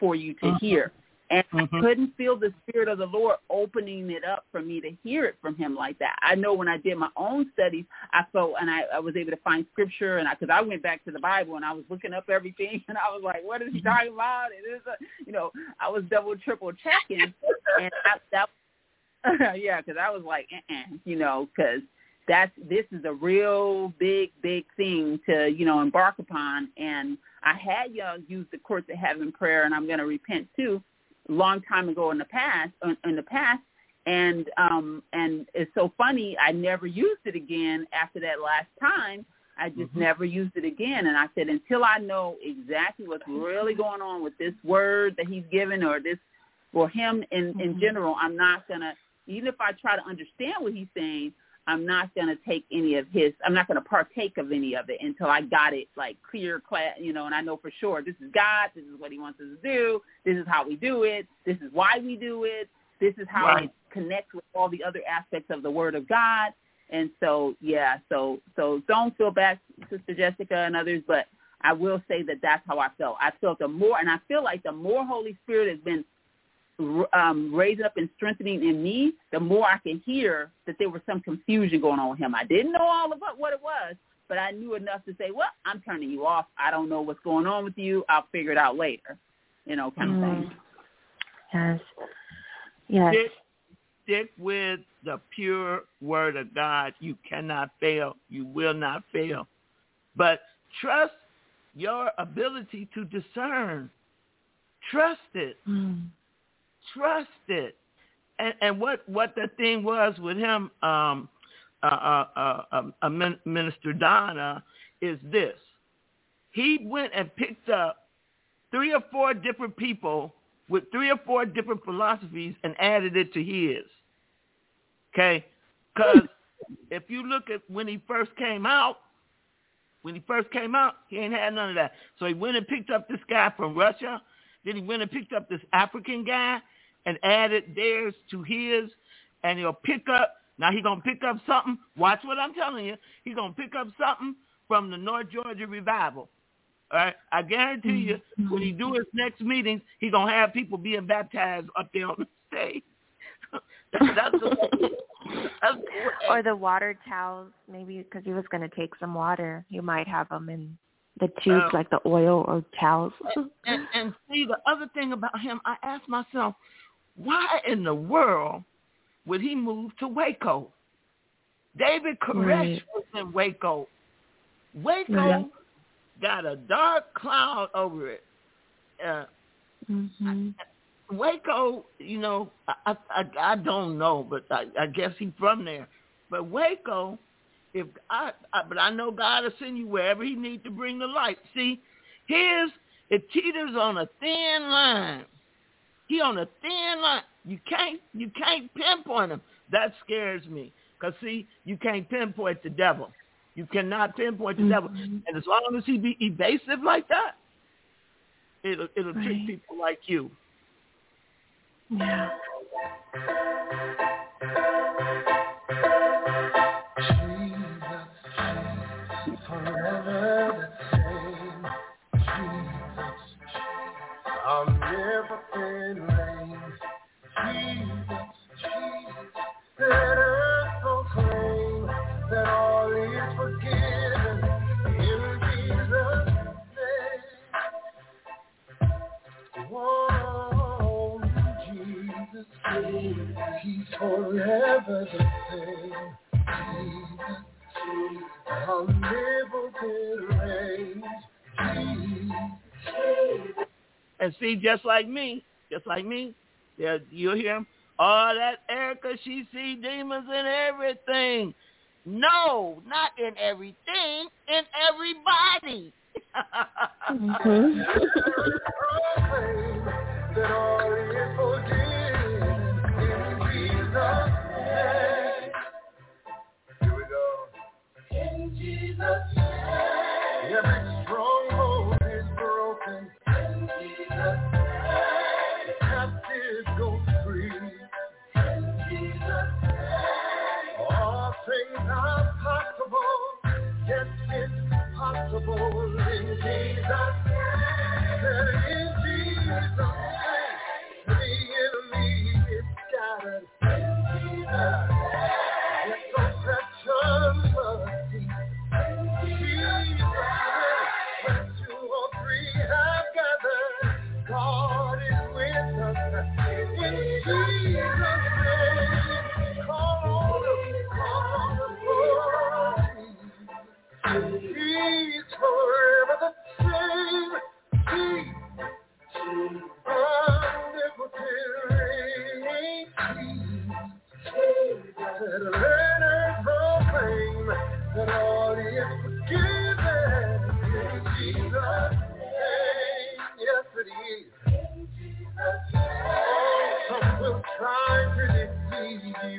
for you to hear. And I couldn't feel the Spirit of the Lord opening it up for me to hear it from him like that. I know when I did my own studies, I felt, and I was able to find scripture, and because I went back to the Bible and I was looking up everything, and I was like, what is he talking about? It is, I was double, triple checking, and because I was like, because this is a real big thing to, embark upon. And I had used the Courts of Heaven prayer, and I'm going to repent too, a long time ago in the past, and it's so funny, I never used it again after that last time. I just never used it again. And I said, until I know exactly what's really going on with this word that he's given, or him in general, I'm not going to, even if I try to understand what he's saying, I'm not going to take I'm not going to partake of any of it until I got it like clear, and I know for sure this is God, this is what he wants us to do, this is how we do it, this is why we do it, this is how it connects with all the other aspects of the Word of God. And so, so don't feel bad, Sister Jessica and others, but I will say that that's how I felt. I felt and I feel like the more Holy Spirit has been raising up and strengthening in me, the more I can hear that there was some confusion going on with him. I didn't know all about what it was, but I knew enough to say, well, I'm turning you off. I don't know what's going on with you. I'll figure it out later, kind of thing. Yes. Stick with the pure word of God. You cannot fail. You will not fail. But trust your ability to discern. Trust it. Trust it. And what the thing was with him, Minister Donna, is this. He went and picked up 3 or 4 different people with 3 or 4 different philosophies and added it to his. Okay? Because if you look at when he first came out, he ain't had none of that. So he went and picked up this guy from Russia. Then he went and picked up this African guy and added theirs to his, and he's going to pick up something. Watch what I'm telling you. He's going to pick up something from the North Georgia Revival. All right? I guarantee you, when he do his next meetings, he's going to have people being baptized up there on the stage. Or the water towels, maybe, because he was going to take some water. You might have them in the tubes, like the oil or towels. And see, the other thing about him, I asked myself, why in the world would he move to Waco? David Koresh was in Waco. Waco got a dark cloud over it. Waco, I don't know, but I guess he's from there. But Waco, but I know God will send you wherever he needs to bring the light. See, it teeters on a thin line. He on a thin line. You can't pinpoint him. That scares me. Because, see, you can't pinpoint the devil. You cannot pinpoint the devil. And as long as he be evasive like that, it'll trick people like you. Yeah. Omnipotent reigns, Jesus, let us proclaim that all is forgiven in Jesus' name. Whoa, Jesus, he's forever the same. Jesus, omnipotent reigns, Jesus. And see, just like me, you'll hear him, oh, that Erica, she see demons in everything. No, not in everything, in everybody. That all is forgiven in Jesus' name. Here we go. In Jesus' name. Every stronghold is broken. Captives go free. In Jesus' name. All things are possible. Yes, it's possible in Jesus' name. In Jesus' name. Let us proclaim that all is forgiven in Jesus' name. Yes, it is. Oh, some will try to deceive you.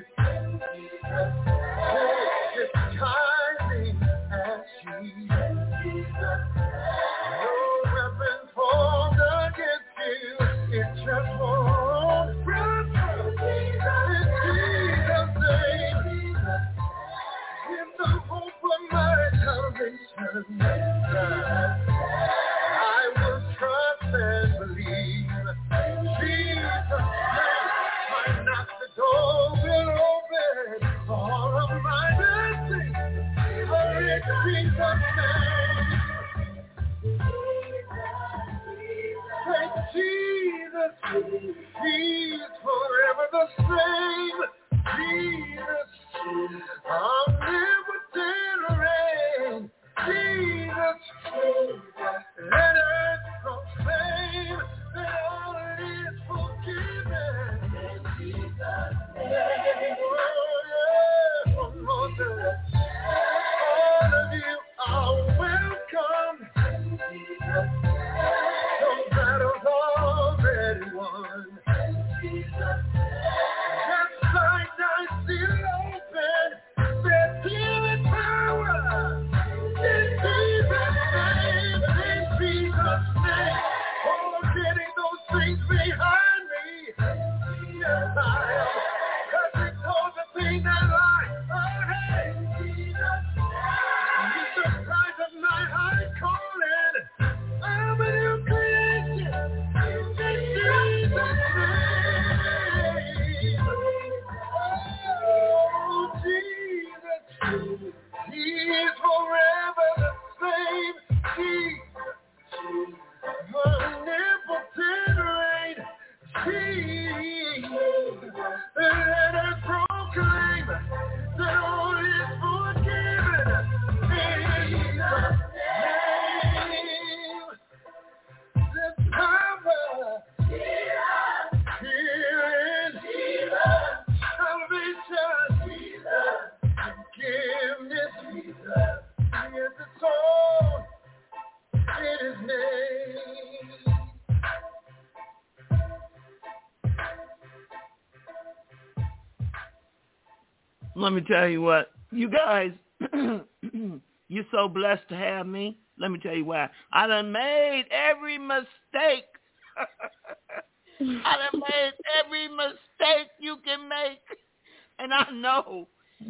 Disguising as Jesus. No weapon formed against you. It's just one brother. In Jesus' name. In the hope of my salvation, I will trust and believe. Jesus' name. I knock the door will open all of my blessings. In Jesus' name. Thank Jesus. He's forever the same. Jesus. Omnipotent reign. Jesus. Let us proclaim that all is forgiven. In Jesus' name. Oh, all of you are welcome. Some battles already won. Just like I still open, there's healing power. In Jesus' name, in Jesus' name. Oh, getting those things behind me. Yes, I am. Cutting towards the thing that lies ahead. It's the price of my high calling. I'm a new creation. In Jesus' name. Oh, Jesus. He is forever the same. Jesus. Omnipotent reign. Jesus. Let us proclaim that all is forgiven. In Jesus' name. There's power. Healing. Salvation. Forgiveness. Yes, it's all in His name. Let me tell you what, you guys, you're so blessed to have me. Let me tell you why. I done made every mistake. I done made every mistake you can make. And I know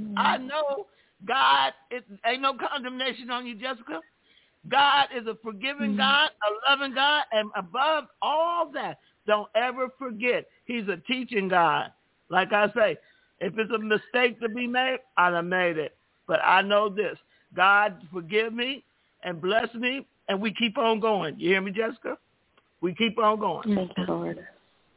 God, ain't no condemnation on you, Jessica. God is a forgiving God, a loving God, and above all that, don't ever forget, He's a teaching God. Like I say, if it's a mistake to be made, I done made it. But I know this, God forgive me and bless me, and we keep on going. You hear me, Jessica? We keep on going. Thank you, Lord.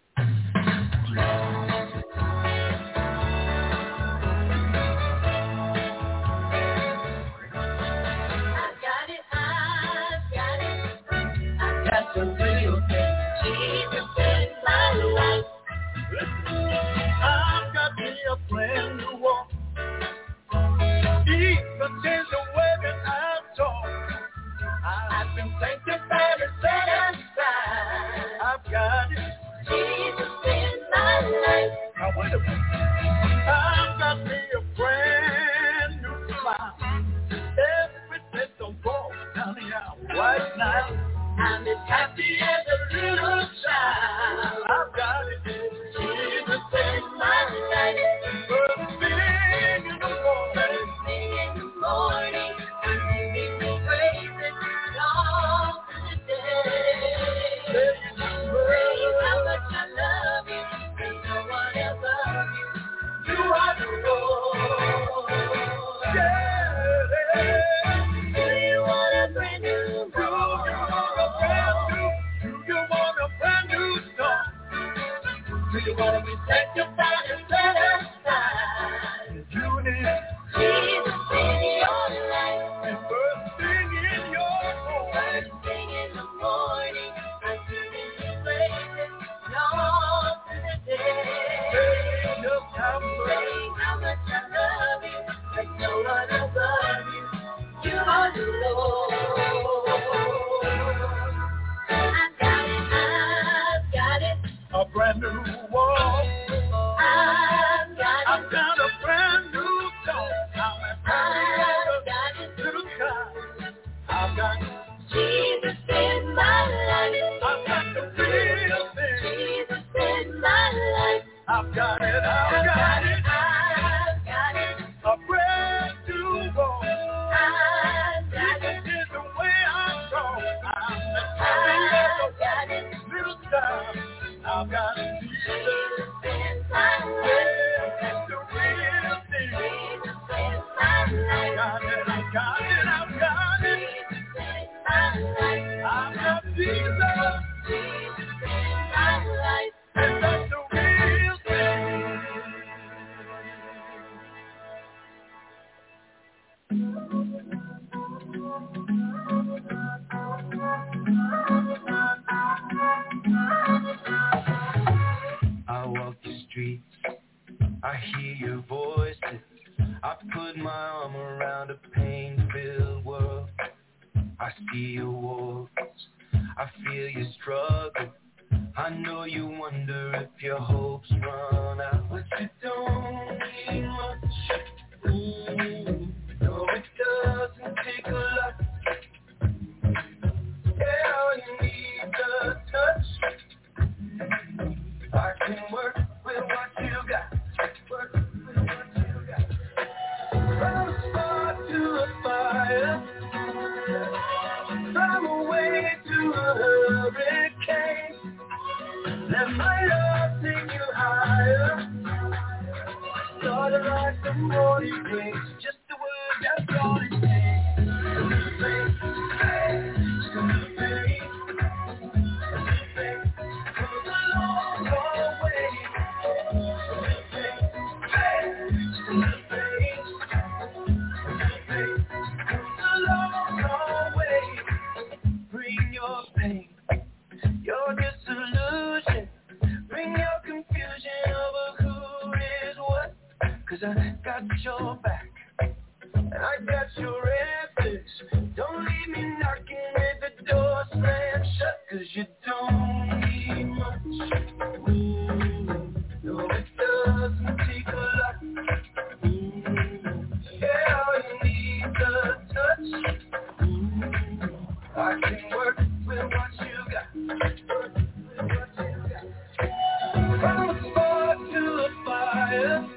That's a real thing. Jesus in my life. I've got me a brand new walk. He's the change the way that I've talked. I've been sanctified and set aside. I've got it. Jesus in my life. Now wait a minute. I've got me a brand new smile. Every day don't fall down the aisle right now. I'm as happy as a little child. I've got it. Jesus in my life. First thing in the morning, I'm giving you praises all through the day. Saying how much I love you, ain't no one else above you. You are the Lord. Yeah. Do you want a brand new song? Do you want a brand new song? Do you want to be sanctified and set aside? You need Jesus in your life. And first thing in your home. First thing in the morning. I'm giving you praises all through the day. Saying just how much I love walk. I've got a brand new song. I've got a little car. I've got Jesus in my life. I've got the real thing. Jesus in my life. I've got it. I've got it. I've got it. A brand new walk. I've got it. This is the way I'm going. I've got it. Little star. I've got Jesus in my life. That's the real thing. Jesus in my life. I've got it. I've got it. I've got it. Jesus in my life. I've got Jesus. Jesus in my life. And that's the real thing. I walk the streets, I hear your voices. I put my arm around a pain-filled world. I see your wars, I feel your struggle. I know you wonder if your hopes run out, but you don't need much. No, it doesn't take a lot. Yeah, all you need is a touch. I can work with what you got. Work with what you got. From a spark to a fire, from a wave to a hurricane. Let my love take you higher. Started like the morning rain. Just the word that's all it takes. Goes a long, long way. Goes a long, long way. Bring your pain, your disillusion. Bring your confusion over who is what. 'Cause I got your back, and I got your answers. Don't leave me knocking with the door slammed shut. 'Cause you don't need much. No, it doesn't take a lot. Yeah, all you need is a touch. I can work with what you got. Work with what you got. From a spark to a fire,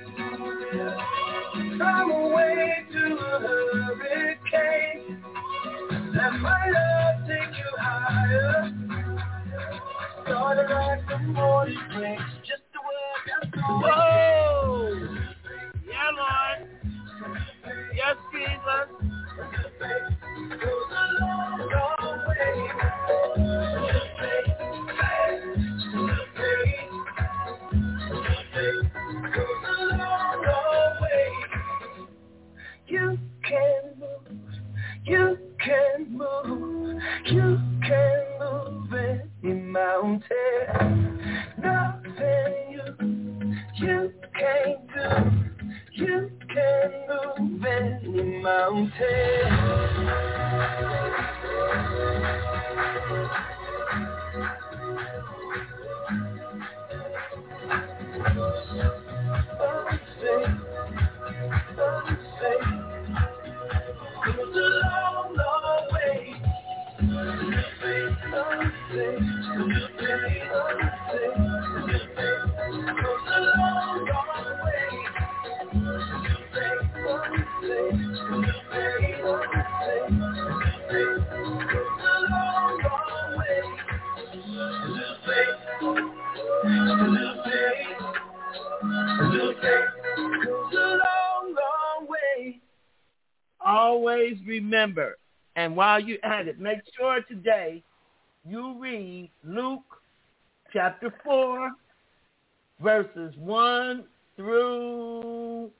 from a wave to a hurricane. Let my love take you higher. Started like the morning rain. Just the word that's all. Whoa! Yeah, Lord. Yes, Jesus. Goes a long, long way. Goes a long, long way. You can move, you can move, you can move any mountain. Nothing you can't do. You can move any mountain. Goes a long, long way. Goes a long, long way. Always remember, and while you're at it, make sure today you read Luke chapter 4, verses 1 through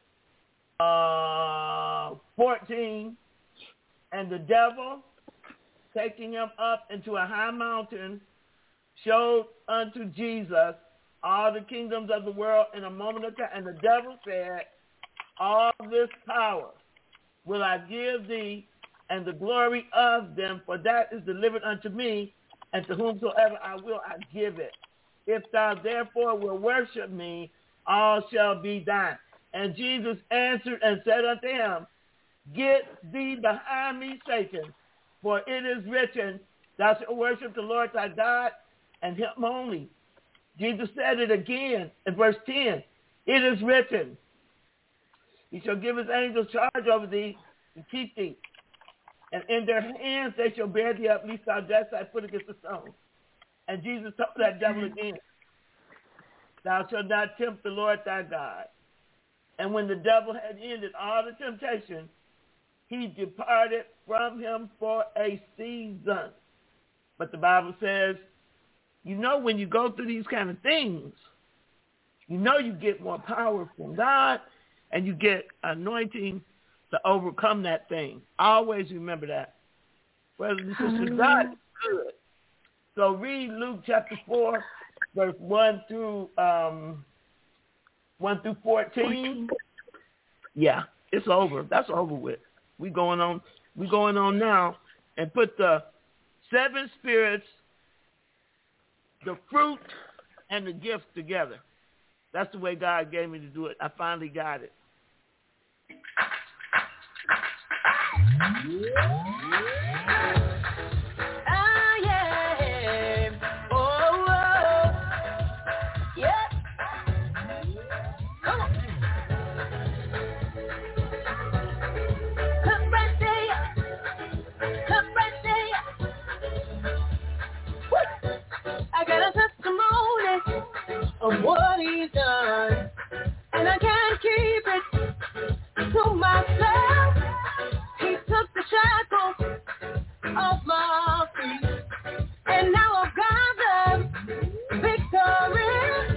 14. And the devil, taking him up into a high mountain, showed unto Jesus all the kingdoms of the world in a moment of time. And the devil said, all this power will I give thee, and the glory of them, for that is delivered unto me, and to whomsoever I will I give it. If thou therefore will worship me, all shall be thine. And Jesus answered and said unto him, Get thee behind me, Satan, for it is written, Thou shalt worship the Lord thy God, and him only. Jesus said it again in verse 10. It is written, He shall give his angels charge over thee to keep thee. And in their hands they shall bear thee up, lest thou dash thy foot against the stone. And Jesus told that devil again, Thou shalt not tempt the Lord thy God. And when the devil had ended all the temptation, he departed from him for a season. But the Bible says, when you go through these kind of things, you get more power from God and you get anointing to overcome that thing. Always remember that. Brothers and sisters, God is good. So read Luke chapter 4, verse 1 through 14. Yeah, it's over. That's over with. We're going on now and put the 7 spirits, the fruit, and the gift together. That's the way God gave me to do it. I finally got it. Of what he's done, and I can't keep it to myself. He took the shackles off my feet, and now I've got the victory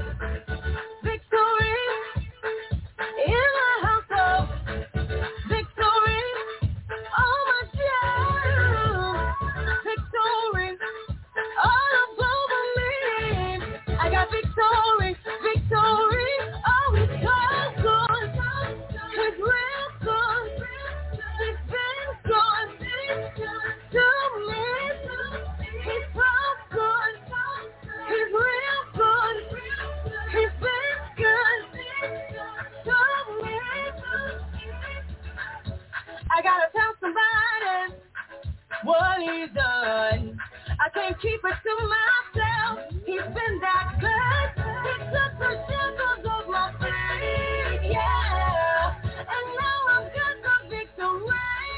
in my household, victory on my job, victory all over me. I got victory. Oh, it's so good. It's real good. It's been good to me. He's so good. He's real good. He's been good to me. I gotta tell somebody what he's done. I can't keep it to myself. He's been that good. He took the shackles off my feet, yeah. And now I've got the victory.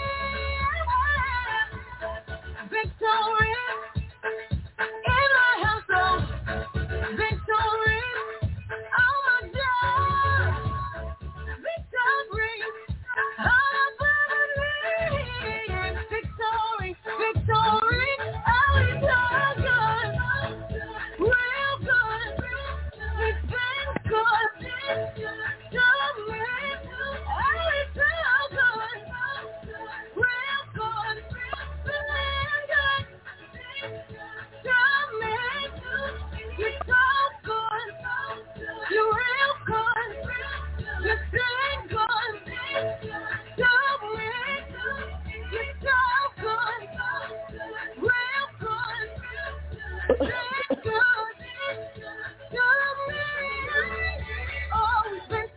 Victory in my household. Victory on my job. Victory all over me. Victory. Oh, it's so good. Real good. It's been good to me. Oh, it's so good. Real good. Been good to me. You're so good. You're real good. You've been good to me. You're so good. Real good. Been good to me. Oh, it's been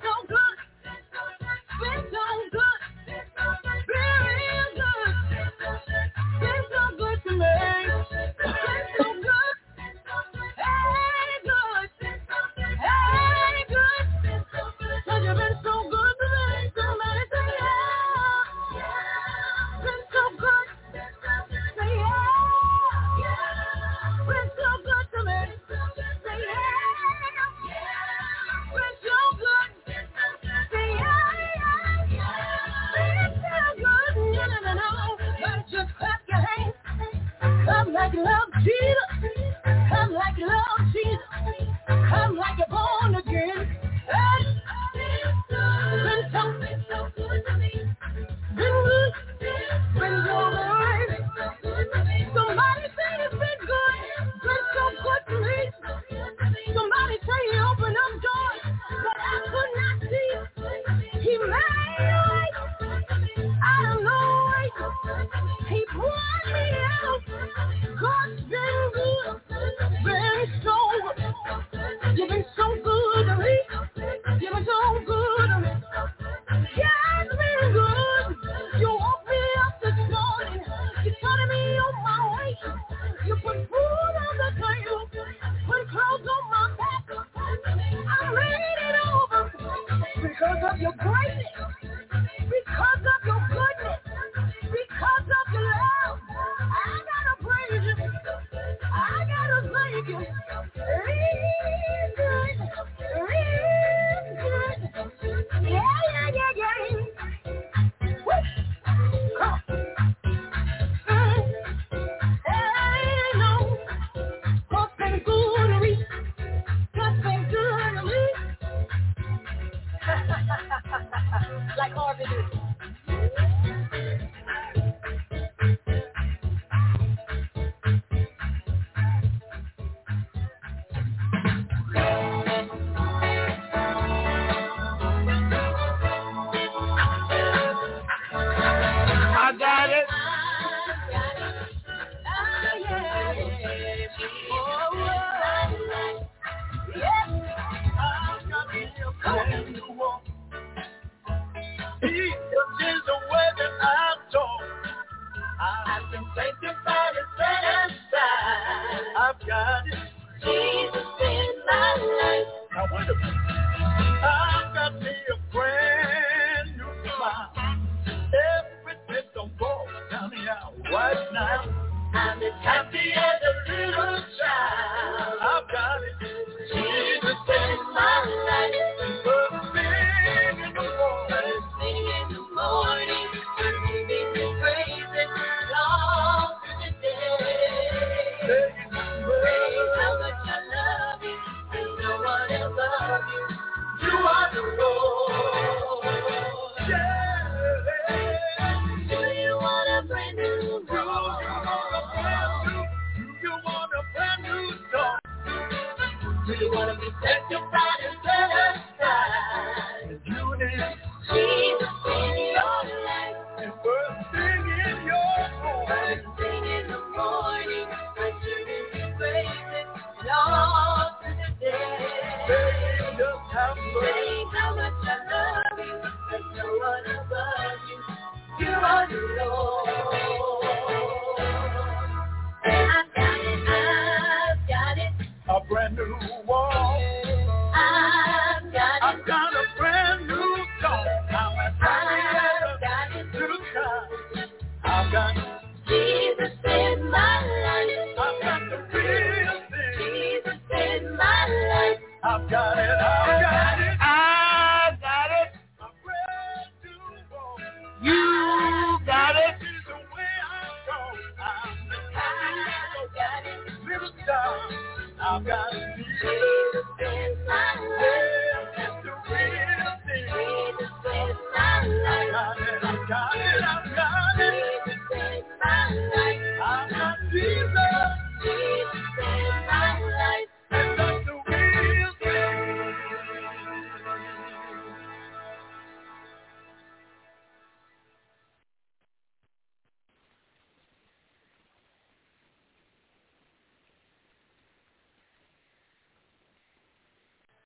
of your greatness, because of your goodness, because of your love. I gotta praise you. I gotta thank you. Real good. Real good. Yeah. Woo. Come on. Hey, no. God's been good to me. God's been good to me. Like Harvey did. I've got Jesus in my